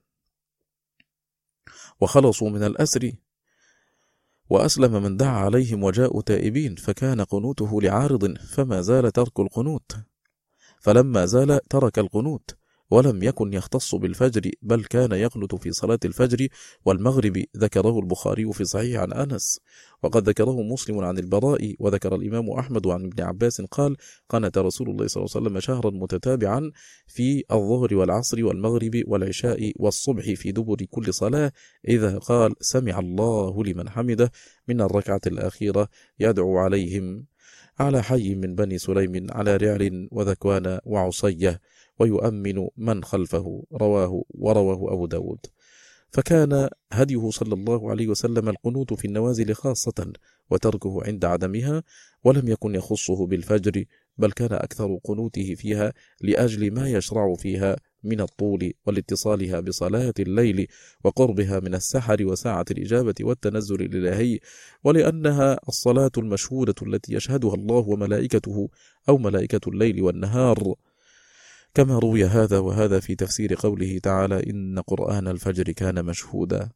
وخلصوا من الأسر، وأسلم من دعا عليهم وجاءوا تائبين، فكان قنوته لعارض فما زال ترك القنوت، فلما زال ترك القنوت، ولم يكن يختص بالفجر بل كان يقنت في صلاة الفجر والمغرب، ذكره البخاري في صحيح عن أنس، وقد ذكره مسلم عن البراء، وذكر الإمام أحمد عن ابن عباس قال قنت رسول الله صلى الله عليه وسلم شهرا متتابعا في الظهر والعصر والمغرب والعشاء والصبح في دبر كل صلاة، إذا قال سمع الله لمن حمده من الركعة الأخيرة يدعو عليهم على حي من بني سليم على رعل وذكوان وعصية ويؤمن من خلفه، ورواه أبو داود. فكان هديه صلى الله عليه وسلم القنوت في النوازل خاصة وتركه عند عدمها، ولم يكن يخصه بالفجر، بل كان أكثر قنوته فيها لأجل ما يشرع فيها من الطول والاتصالها بصلاة الليل وقربها من السحر وساعة الإجابة والتنزل الإلهي، ولأنها الصلاة المشهودة التي يشهدها الله وملائكته أو ملائكة الليل والنهار، كما روي هذا وهذا في تفسير قوله تعالى إن قرآن الفجر كان مشهودا.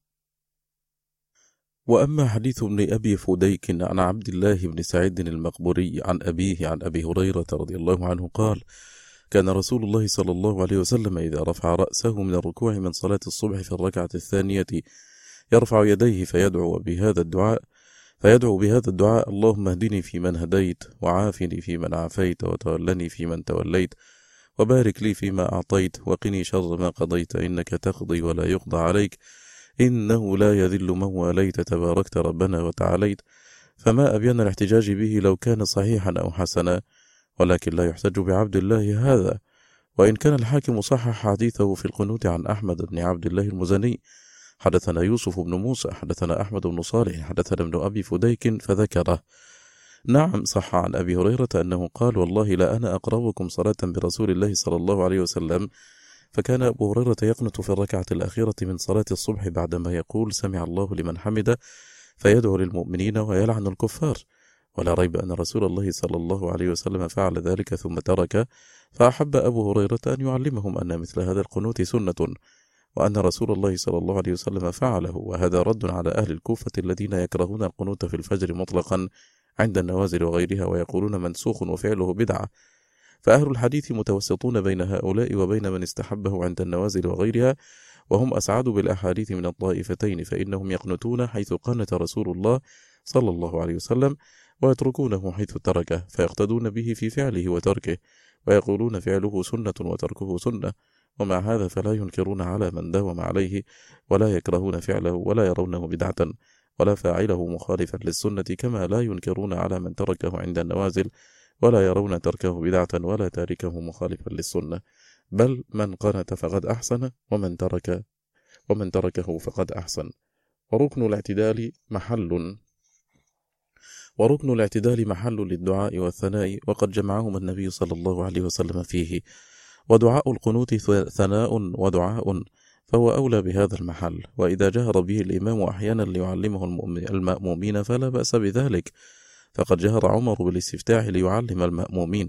وأما حديث ابن أبي فديك عن عبد الله بن سعيد المقبوري عن أبيه عن أبي هريرة رضي الله عنه قال كان رسول الله صلى الله عليه وسلم إذا رفع رأسه من الركوع من صلاة الصبح في الركعة الثانية يرفع يديه فيدعو بهذا الدعاء اللهم اهدني فيمن هديت وعافني فيمن عافيت وتولني فيمن توليت وبارك لي فيما أعطيت وقني شر ما قضيت إنك تقضي ولا يقضى عليك إنه لا يذل من واليت تباركت ربنا وتعاليت. فما أبين الاحتجاج به لو كان صحيحا أو حسنا، ولكن لا يحتج بعبد الله هذا. وإن كان الحاكم صحح حديثه في القنوت عن أحمد بن عبد الله المزني حدثنا يوسف بن موسى حدثنا أحمد بن صالح حدثنا ابن أبي فديك فذكره. نعم صح عن أبي هريرة أنه قال والله لا أنا أقربكم صلاة برسول الله صلى الله عليه وسلم. فكان أبو هريرة يقنت في الركعة الأخيرة من صلاة الصبح بعدما يقول سمع الله لمن حمده فيدعو للمؤمنين ويلعن الكفار، ولا ريب أن رسول الله صلى الله عليه وسلم فعل ذلك ثم ترك، فأحب أبو هريرة أن يعلمهم أن مثل هذا القنوت سنة، وأن رسول الله صلى الله عليه وسلم فعله، وهذا رد على أهل الكوفة الذين يكرهون القنوت في الفجر مطلقا عند النوازل وغيرها ويقولون منسوخ وفعله بدعة. فأهل الحديث متوسطون بين هؤلاء وبين من استحبه عند النوازل وغيرها، وهم أسعد بالأحاديث من الطائفتين، فإنهم يقنتون حيث قنت رسول الله صلى الله عليه وسلم ويتركونه حيث تركه، فيقتدون به في فعله وتركه، ويقولون فعله سنة وتركه سنة، ومع هذا فلا ينكرون على من داوم عليه ولا يكرهون فعله ولا يرونه بدعة ولا فاعله مخالفا للسنة، كما لا ينكرون على من تركه عند النوازل ولا يرون تركه بدعة ولا تاركه مخالفا للسنة، بل من قنت فقد أحسن ومن تركه فقد أحسن. وركن الاعتدال محل للدعاء والثناء، وقد جمعهما النبي صلى الله عليه وسلم فيه، ودعاء القنوت ثناء ودعاء، فهو أولى بهذا المحل، وإذا جهر به الإمام أحيانا ليعلمه المأمومين فلا بأس بذلك، فقد جهر عمر بالاستفتاح ليعلم المأمومين،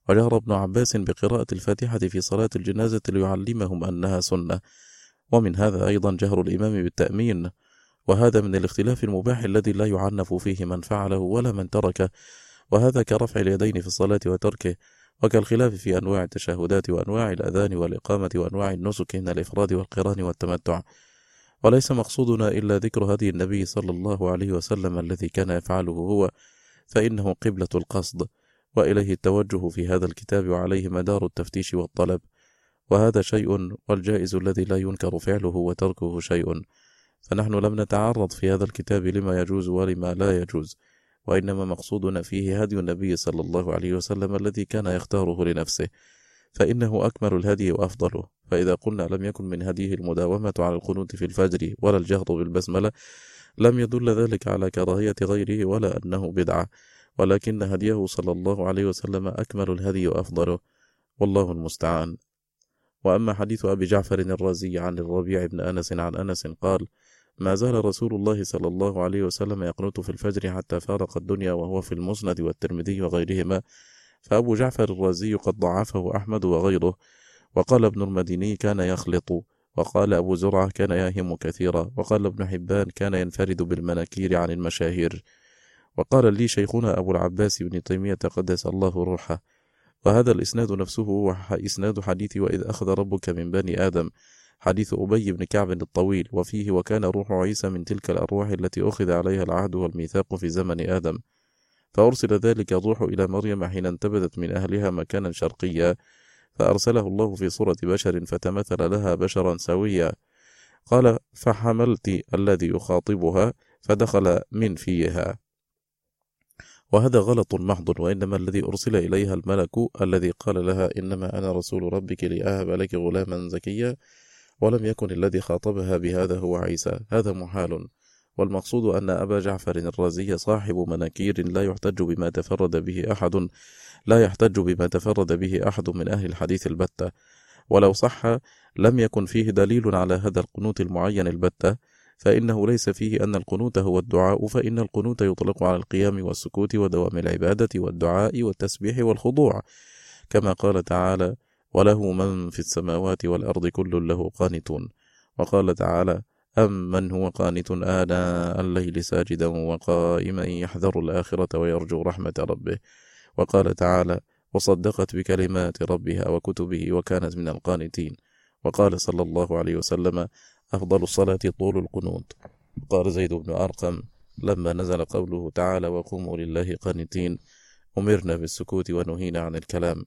وجهر ابن عباس بقراءة الفاتحة في صلاة الجنازة ليعلمهم أنها سنة. ومن هذا أيضا جهر الإمام بالتأمين، وهذا من الاختلاف المباح الذي لا يعنف فيه من فعله ولا من تركه، وهذا كرفع اليدين في الصلاة وتركه، وكالخلاف في أنواع التشهدات وأنواع الأذان والإقامة وأنواع النسك من الإفراد والقران والتمتع. وليس مقصودنا إلا ذكر هدي النبي صلى الله عليه وسلم الذي كان يفعله هو، فإنه قبلة القصد، وإليه التوجه في هذا الكتاب، وعليه مدار التفتيش والطلب، وهذا شيء، والجائز الذي لا ينكر فعله وتركه شيء. فنحن لم نتعرض في هذا الكتاب لما يجوز ولما لا يجوز، وإنما مقصودنا فيه هدي النبي صلى الله عليه وسلم الذي كان يختاره لنفسه، فإنه أكمل الهدي وأفضله. فإذا قلنا لم يكن من هديه المداومة على القنوت في الفجر ولا الجهر بالبسملة، لم يدل ذلك على كراهية غيره ولا أنه بدعة، ولكن هديه صلى الله عليه وسلم أكمل الهدي وأفضله، والله المستعان. وأما حديث أبي جعفر الرازي عن الربيع بن أنس عن أنس قال: ما زال رسول الله صلى الله عليه وسلم يقنط في الفجر حتى فارق الدنيا، وهو في المسند والترمذي وغيرهما. فأبو جعفر الرازي قد ضعفه أحمد وغيره، وقال ابن المديني كان يخلط، وقال أبو زرعة كان يهم كثيرا، وقال ابن حبان كان ينفرد بالمناكير عن المشاهير، وقال لي شيخنا أبو العباس بن تيمية قدس الله روحه. وهذا الإسناد نفسه هو إسناد حديث وإذ أخذ ربك من بني آدم، حديث أبي بن كعب الطويل، وفيه وكان روح عيسى من تلك الأرواح التي أخذ عليها العهد والميثاق في زمن آدم، فأرسل ذلك الروح إلى مريم حين انتبذت من أهلها مكانا شرقيا، فأرسله الله في صورة بشر فتمثل لها بشرا سويا. قال: فحملت الذي يخاطبها فدخل من فيها. وهذا غلط محض، وإنما الذي أرسل إليها الملك الذي قال لها إنما أنا رسول ربك لأهب لك غلاما زكيا، ولم يكن الذي خاطبها بهذا هو عيسى، هذا محال. والمقصود أن أبا جعفر الرازي صاحب مناكير لا يحتج بما تفرد به أحد من أهل الحديث البتة، ولو صح لم يكن فيه دليل على هذا القنوت المعين البتة، فإنه ليس فيه أن القنوت هو الدعاء، فإن القنوت يطلق على القيام والسكوت ودوام العبادة والدعاء والتسبيح والخضوع، كما قال تعالى: وله من في السماوات والأرض كل له قانتون. وقال تعالى: أمن هو قانت آناء الليل ساجدا وقائما يحذر الآخرة ويرجو رحمة ربه. وقال تعالى: وصدقت بكلمات ربها وكتبه وكانت من القانتين. وقال صلى الله عليه وسلم: أفضل الصلاة طول القنوت. قال زيد بن أرقم لما نزل قوله تعالى: وقوموا لله قانتين، أمرنا بالسكوت ونهينا عن الكلام.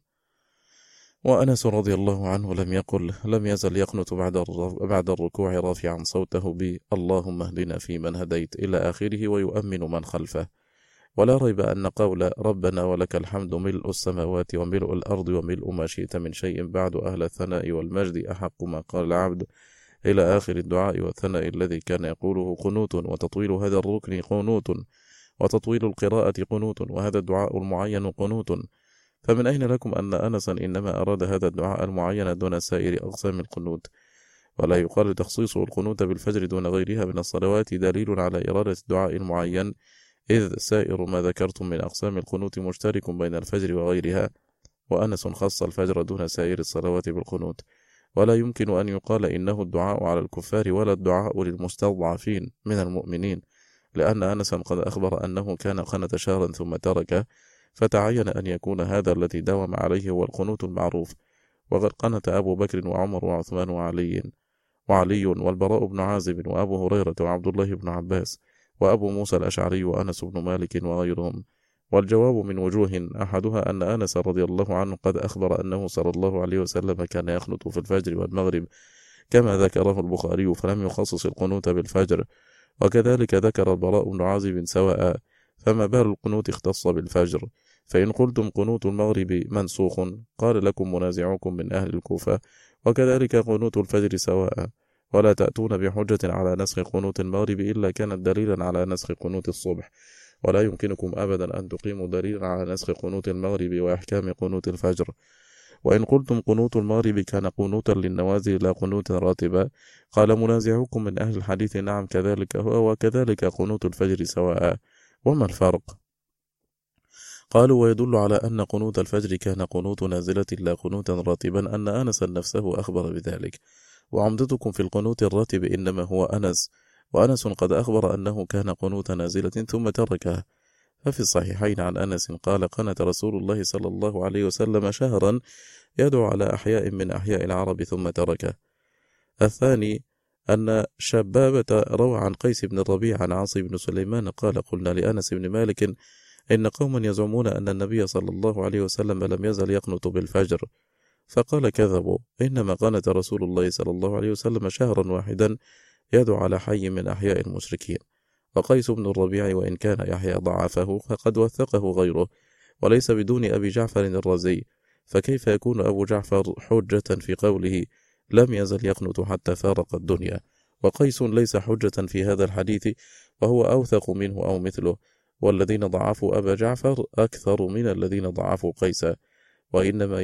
وأنس رضي الله عنه لم يزل يقنت بعد الركوع رافعا صوته اللهم اهدنا فيمن هديت إلى آخره، ويؤمن من خلفه. ولا ريب أن قول ربنا ولك الحمد ملء السماوات وملء الأرض وملء ما شئت من شيء بعد أهل الثناء والمجد أحق ما قال العبد إلى آخر الدعاء والثناء الذي كان يقوله قنوت، وتطويل هذا الركن قنوت، وتطويل القراءة قنوت، وهذا الدعاء المعين قنوت. فمن أين لكم أن أنسا إنما أراد هذا الدعاء المعين دون سائر أقسام القنوت؟ ولا يقال تخصيصه القنوت بالفجر دون غيرها من الصلوات دليل على إرادة الدعاء المعين، إذ سائر ما ذكرتم من أقسام القنوت مشترك بين الفجر وغيرها، وأنس خص الفجر دون سائر الصلوات بالقنوت. ولا يمكن أن يقال إنه الدعاء على الكفار ولا الدعاء للمستضعفين من المؤمنين، لأن أنسا قد أخبر أنه كان قنت شهرا ثم تركه، فتعين أن يكون هذا الذي داوم عليه هو القنوت المعروف. وقد قنت أبو بكر وعمر وعثمان وعلي والبراء بن عازب وأبو هريرة وعبد الله بن عباس وأبو موسى الأشعري وأنس بن مالك وغيرهم. والجواب من وجوه، أحدها أن أنس رضي الله عنه قد أخبر أنه صلى الله عليه وسلم كان يخنط في الفجر والمغرب كما ذكره البخاري، فلم يخصص القنوت بالفجر، وكذلك ذكر البراء بن عازب سواء، فما بال القنوت اختص بالفجر؟ فإن قلتم قنوت المغرب منسوخ قال لكم منازعكم من أهل الكوفة، وكذلك قنوت الفجر سواء، ولا تأتون بحجة على نسخ قنوت المغرب إلا كانت دليلا على نسخ قنوت الصبح، ولا يمكنكم أبدا أن تقيموا دليلا على نسخ قنوت المغرب وإحكام قنوت الفجر. وإن قلتم قنوت المغرب كان قنوتا للنوازل لا قنوتا راتبا، قال منازعكم من أهل الحديث نعم كذلك هو، وكذلك قنوت الفجر سواء، وما الفرق؟ قالوا: ويدل على أن قنوت الفجر كان قنوت نازلة لا قنوتا راتبا أن أنسا نفسه أخبر بذلك، وعمدتكم في القنوت الراتب إنما هو أنس، وأنس قد أخبر أنه كان قنوت نازلة ثم تركه. ففي الصحيحين عن أنس قال: قنت رسول الله صلى الله عليه وسلم شهرا يدعو على أحياء من أحياء العرب ثم تركه. الثاني أن شبابة روى عن قيس بن الربيع عن عاصي بن سليمان قال: قلنا لأنس بن مالك: إن قوما يزعمون أن النبي صلى الله عليه وسلم لم يزل يقنط بالفجر، فقال: كذبوا، إنما قنت رسول الله صلى الله عليه وسلم شهرا واحدا يدعو على حي من أحياء المشركين. وقيس بن الربيع وإن كان يحيى ضعفه فقد وثقه غيره، وليس بدون أبي جعفر الرازي، فكيف يكون أبو جعفر حجة في قوله لم يزل يقنط حتى فارق الدنيا؟ وقيس ليس حجة في هذا الحديث، وهو أوثق منه أو مثله، والذين ضعفوا أبا جعفر أكثر من الذين ضعفوا قيس، وإنما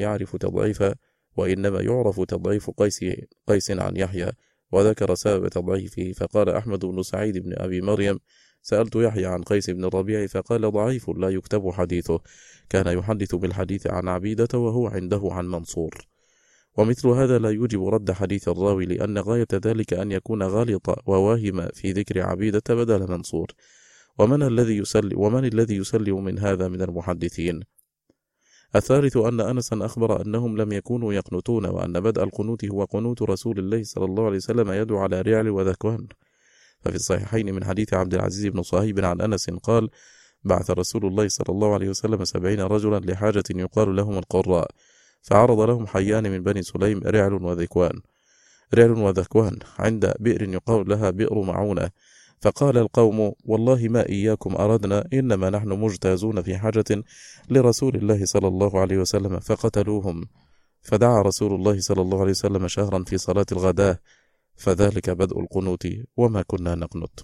يعرف تضعيف قيس عن يحيى. وذكر سبب تضعيفه فقال أحمد بن سعيد بن أبي مريم: سألت يحيى عن قيس بن الربيع فقال: ضعيف لا يكتب حديثه، كان يحدث بالحديث عن عبيدة وهو عنده عن منصور. ومثل هذا لا يوجب رد حديث الراوي، لأن غاية ذلك أن يكون غالط وواهم في ذكر عبيدة بدل منصور. ومن الذي يسلم من هذا من المحدثين؟ الثالث أن أنسا أخبر أنهم لم يكونوا يقنطون، وأن بدء القنوت هو قنوت رسول الله صلى الله عليه وسلم يدعو على رعل وذكوان. ففي الصحيحين من حديث عبد العزيز بن صهيب عن أنس قال: بعث رسول الله صلى الله عليه وسلم 70 رجلا لحاجة يقال لهم القراء، فعرض لهم حيان من بني سليم رعل وذكوان عند بئر يقال لها بئر معونة، فقال القوم: والله ما إياكم أردنا، إنما نحن مجتازون في حاجة لرسول الله صلى الله عليه وسلم، فقتلوهم. فدعا رسول الله صلى الله عليه وسلم شهرا في صلاة الغداة، فذلك بدء القنوت، وما كنا نقنط.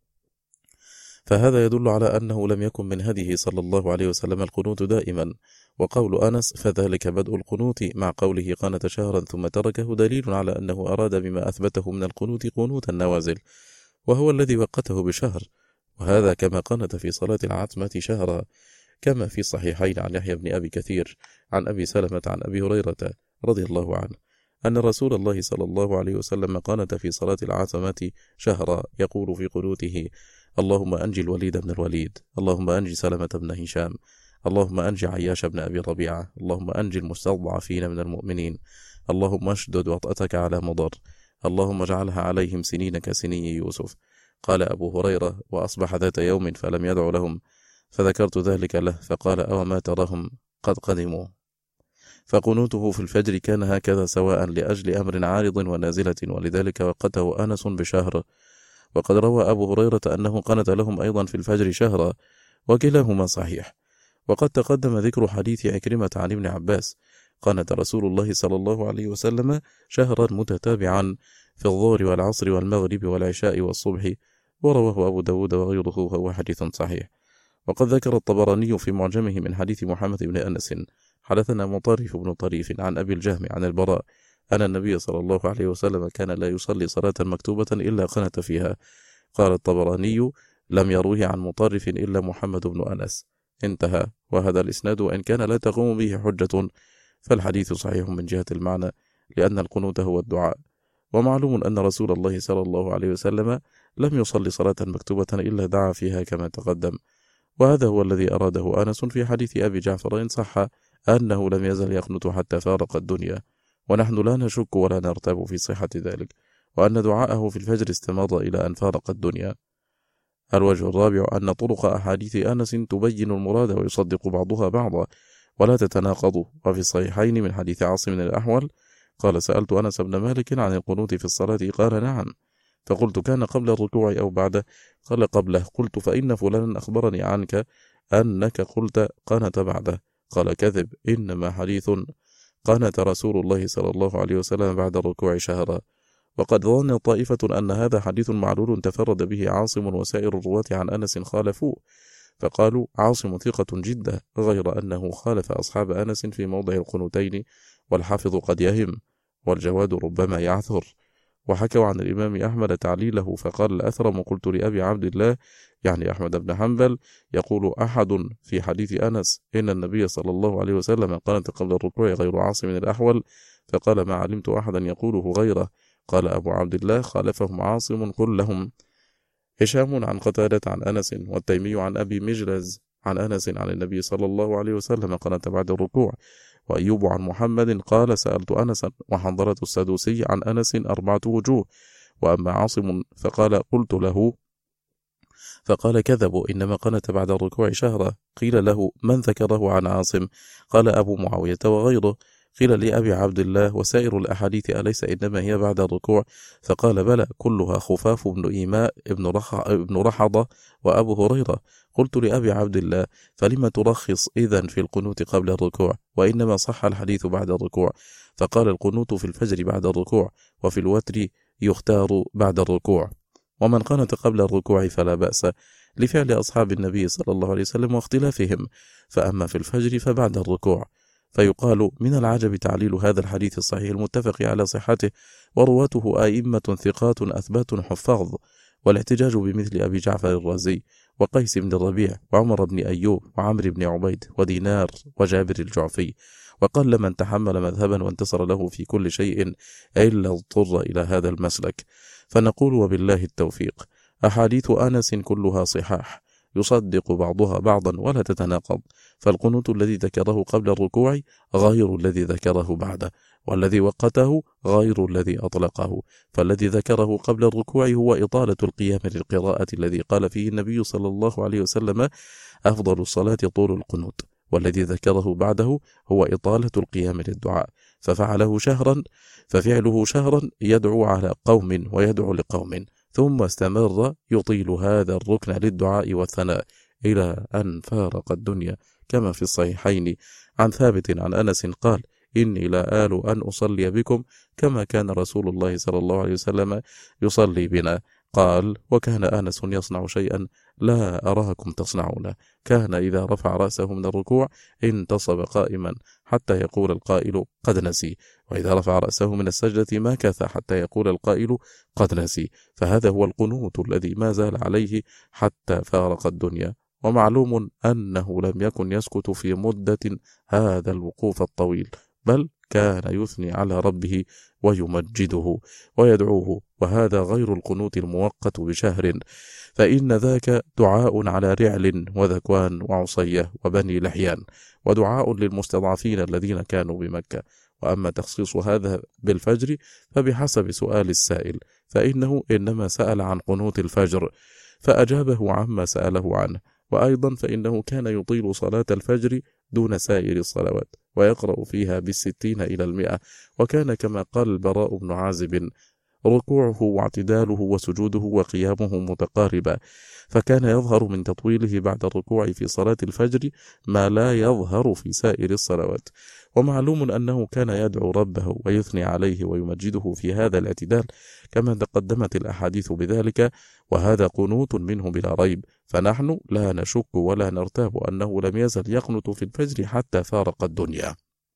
فهذا يدل على أنه لم يكن من هديه صلى الله عليه وسلم القنوت دائما. وقول أنس فذلك بدء القنوت مع قوله قنت شهرا ثم تركه دليل على أنه أراد بما أثبته من القنوت قنوت النوازل، وهو الذي وقته بشهر، وهذا كما قنت في صلاة العتمة شهرا، كما في الصحيحين عن يحيى بن أبي كثير عن أبي سلمة عن أبي هريرة رضي الله عنه أن رسول الله صلى الله عليه وسلم قنت في صلاة العتمة شهرا، يقول في قنوته: اللهم أنجي الوليد بن الوليد، اللهم أنجي سلمة بن هشام، اللهم أنجي عياش بن أبي ربيعة، اللهم أنجي المستضعفين من المؤمنين، اللهم اشدد وطأتك على مضر، اللهم اجعلها عليهم سنين كسني يوسف. قال أبو هريرة: وأصبح ذات يوم فلم يدع لهم، فذكرت ذلك له فقال: أو ما تراهم قد قدموا. فقنوته في الفجر كان هكذا سواء لأجل أمر عارض ونازلة، ولذلك وقته أنس بشهر. وقد روى أبو هريرة أنه قنت لهم أيضا في الفجر شهرا، وكلاهما صحيح. وقد تقدم ذكر حديث عكرمة عن ابن عباس: قنت رسول الله صلى الله عليه وسلم شهرا متتابعا في الظهر والعصر والمغرب والعشاء والصبح، ورواه أبو داود وغيره، وهو حديث صحيح. وقد ذكر الطبراني في معجمه من حديث محمد بن أنس: حدثنا مطرف بن طريف عن أبي الجهم عن البراء أن النبي صلى الله عليه وسلم كان لا يصلي صلاة مكتوبة إلا قنت فيها. قال الطبراني: لم يروه عن مطرف إلا محمد بن أنس. انتهى. وهذا الإسناد وإن كان لا تقوم به حجة، فالحديث صحيح من جهة المعنى، لأن القنوت هو الدعاء. ومعلوم أن رسول الله صلى الله عليه وسلم لم يصلي صلاة مكتوبة إلا دعا فيها كما تقدم، وهذا هو الذي أراده أنس في حديث أبي جعفر إن صح أنه لم يزل يقنط حتى فارق الدنيا، ونحن لا نشك ولا نرتاب في صحة ذلك، وأن دعاءه في الفجر استمر إلى أن فارق الدنيا. الوجه الرابع أن طرق أحاديث أنس تبين المراد ويصدق بعضها بعضا ولا تتناقض. وفي الصحيحين من حديث عاصم الأحول قال: سألت أنس بن مالك عن القنوت في الصلاة، قال: نعم. فقلت: كان قبل الركوع أو بعده؟ قال: قبله. قلت: فإن فلانا أخبرني عنك أنك قلت قنت بعده. قال: كذب، إنما حديث قنت رسول الله صلى الله عليه وسلم بعد الركوع شهرا. وقد ظن طائفة أن هذا حديث معلول تفرد به عاصم، وسائر الرواة عن أنس خالفوه، فقالوا: عاصم ثقة جدا، غير أنه خالف أصحاب أنس في موضع القنوتين، والحافظ قد يهم، والجواد ربما يعثر. وحكوا عن الإمام أحمد تعليله فقال الأثرم: قلت لأبي عبد الله يعني أحمد بن حنبل يقول أحد في حديث أنس إن النبي صلى الله عليه وسلم قنت قبل الركوع غير عاصم الأحول، فقال: ما علمت أحدا يقوله غيره. قال أبو عبد الله: خالفهم عاصم كلهم. هشام عن قتادة عن أنس، والتيمي عن أبي مجلز عن أنس عن النبي صلى الله عليه وسلم قنت بعد الركوع. وأيوب عن محمد قال: سألت أنسا. وحنظلة السدوسي عن أنس 4 وجوه. وأما عاصم فقال: قلت له فقال: كذبوا، إنما قنت بعد الركوع شهرا. قيل له: من ذكره عن عاصم؟ قال: أبو معاوية وغيره. قيل لأبي عبد الله: وسائر الأحاديث أليس إنما هي بعد الركوع؟ فقال: بلى، كلها خفاف بن إيماء ابن رحضة وأبو هريرة. قلت لأبي عبد الله: فلما ترخص إذن في القنوت قبل الركوع، وإنما صح الحديث بعد الركوع؟ فقال: القنوت في الفجر بعد الركوع، وفي الوتر يختار بعد الركوع. ومن قنت قبل الركوع فلا بأس، لفعل أصحاب النبي صلى الله عليه وسلم واختلافهم، فأما في الفجر فبعد الركوع. فيقال: من العجب تعليل هذا الحديث الصحيح المتفق على صحته، ورواته أئمة ثقات أثبات حفاظ، والاحتجاج بمثل أبي جعفر الرازي وقيس بن الربيع وعمر بن أيوب وعمر بن عبيد ودينار وجابر الجعفي. وقل من تحمل مذهبا وانتصر له في كل شيء إلا اضطر إلى هذا المسلك. فنقول: وبالله التوفيق. أحاديث أنس كلها صحاح، يصدق بعضها بعضا ولا تتناقض. فالقنوت الذي ذكره قبل الركوع غير الذي ذكره بعده، والذي وقته غير الذي أطلقه. فالذي ذكره قبل الركوع هو إطالة القيام للقراءة الذي قال فيه النبي صلى الله عليه وسلم: أفضل الصلاة طول القنوت. والذي ذكره بعده هو إطالة القيام للدعاء، ففعله شهرا يدعو على قوم ويدعو لقوم، ثم استمر يطيل هذا الركن للدعاء والثناء إلى أن فارق الدنيا، كما في الصحيحين عن ثابت عن أنس قال: إني لا آل أن أصلي بكم كما كان رسول الله صلى الله عليه وسلم يصلي بنا. قال: وكان أنس يصنع شيئا لا أراكم تصنعون، كان إذا رفع رأسه من الركوع انتصب قائما حتى يقول القائل: قد نسي، وإذا رفع رأسه من السجدة مكث حتى يقول القائل: قد نسي. فهذا هو القنوت الذي ما زال عليه حتى فارق الدنيا. ومعلوم أنه لم يكن يسكت في مدة هذا الوقوف الطويل، بل كان يثني على ربه ويمجده ويدعوه، وهذا غير القنوت المؤقت بشهر، فإن ذاك دعاء على رعل وذكوان وعصية وبني لحيان، ودعاء للمستضعفين الذين كانوا بمكة. وأما تخصيص هذا بالفجر فبحسب سؤال السائل، فإنه إنما سأل عن قنوت الفجر فأجابه عما سأله عنه. وأيضا فإنه كان يطيل صلاة الفجر دون سائر الصلوات، ويقرأ فيها 60 إلى 100، وكان كما قال البراء بن عازب: ركوعه واعتداله وسجوده وقيامه متقاربا، فكان يظهر من تطويله بعد الركوع في صلاة الفجر ما لا يظهر في سائر الصلوات. ومعلوم أنه كان يدعو ربه ويثني عليه ويمجده في هذا الاعتدال، كما تقدمت الأحاديث بذلك، وهذا قنوت منه بلا ريب. فنحن لا نشك ولا نرتاب أنه لم يزل يقنت في الفجر حتى فارق الدنيا.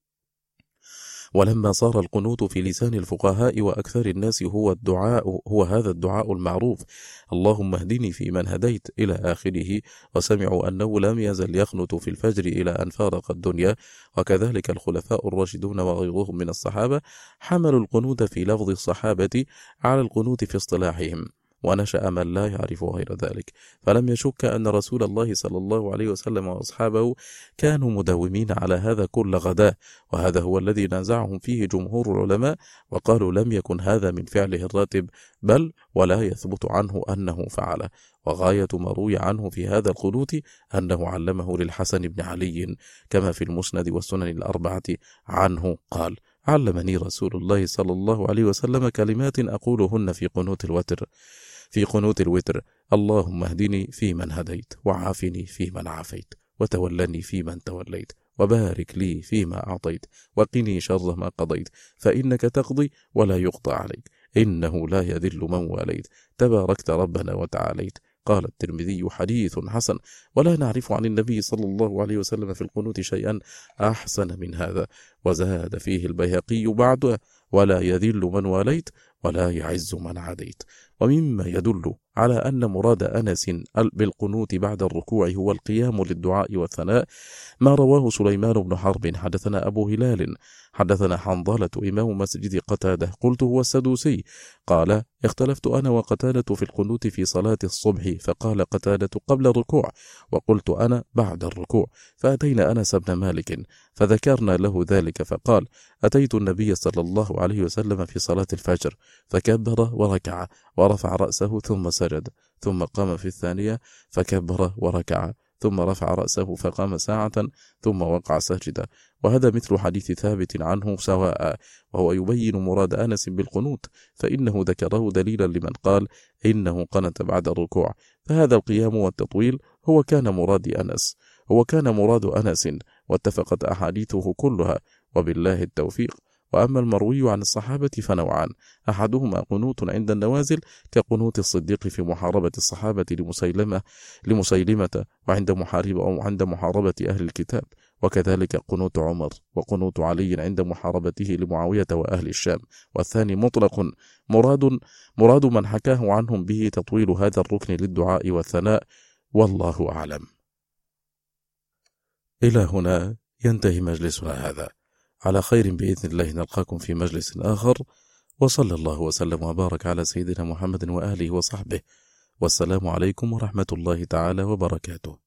ولما صار القنوت في لسان الفقهاء وأكثر الناس هو هذا الدعاء المعروف: اللهم اهدني فيمن هديت إلى آخره، وسمعوا أنه لم يزل يقنت في الفجر إلى أن فارق الدنيا، وكذلك الخلفاء الراشدون وغيرهم من الصحابة حملوا القنوت في لفظ الصحابة على القنوت في اصطلاحهم، ونشأ من لا يعرف غير ذلك. فلم يشك أن رسول الله صلى الله عليه وسلم وأصحابه كانوا مداومين على هذا كل غداء، وهذا هو الذي نازعهم فيه جمهور العلماء، وقالوا لم يكن هذا من فعله الراتب، بل ولا يثبت عنه أنه فعله. وغاية ما روي عنه في هذا القنوت أنه علمه للحسن بن علي، كما في المسند والسنن الأربعة عنه قال: علمني رسول الله صلى الله عليه وسلم كلمات أقولهن في قنوت الوتر: اللهم اهدني فيمن هديت، وعافني فيمن عافيت، وتولني فيمن توليت، وبارك لي فيما أعطيت، وقني شر ما قضيت، فإنك تقضي ولا يقضى عليك، إنه لا يذل من واليت، تباركت ربنا وتعاليت. قال الترمذي: حديث حسن. ولا نعرف عن النبي صلى الله عليه وسلم في القنوت شيئا أحسن من هذا. وزاد فيه البيهقي ولا يذل من واليت ولا يعز من عاديت. ومما يدل على أن مراد أنس بالقنوت بعد الركوع هو القيام للدعاء والثناء ما رواه سليمان بن حرب حدثنا أبو هلال حدثنا حنظلة إمام مسجد قتادة قلت هو السدوسي قال اختلفت أنا وقتادة في القنوت في صلاة الصبح، فقال قتادة قبل الركوع وقلت أنا بعد الركوع، فأتينا أنس بن مالك فذكرنا له ذلك فقال أتيت النبي صلى الله عليه وسلم في صلاة الفجر فكبر وركع ورفع رأسه ثم سجد، ثم قام في الثانية فكبر وركع ثم رفع رأسه فقام ساعة ثم وقع ساجدا. وهذا مثل حديث ثابت عنه سواء، وهو يبين مراد أنس بالقنوت، فإنه ذكره دليلا لمن قال إنه قنت بعد الركوع، فهذا القيام والتطويل هو كان مراد أنس واتفقت أحاديثه كلها، وبالله التوفيق. وأما المروي عن الصحابة فنوعان، أحدهما قنوت عند النوازل كقنوت الصديق في محاربة الصحابة لمسيلمة وعند محاربة أهل الكتاب، وكذلك قنوت عمر وقنوت علي عند محاربته لمعاوية وأهل الشام. والثاني مطلق مراد من حكاه عنهم به تطويل هذا الركن للدعاء والثناء، والله أعلم. إلى هنا ينتهي مجلسنا هذا، على خير بإذن الله نلقاكم في مجلس آخر، وصلى الله وسلم وبارك على سيدنا محمد وآله وصحبه، والسلام عليكم ورحمة الله تعالى وبركاته.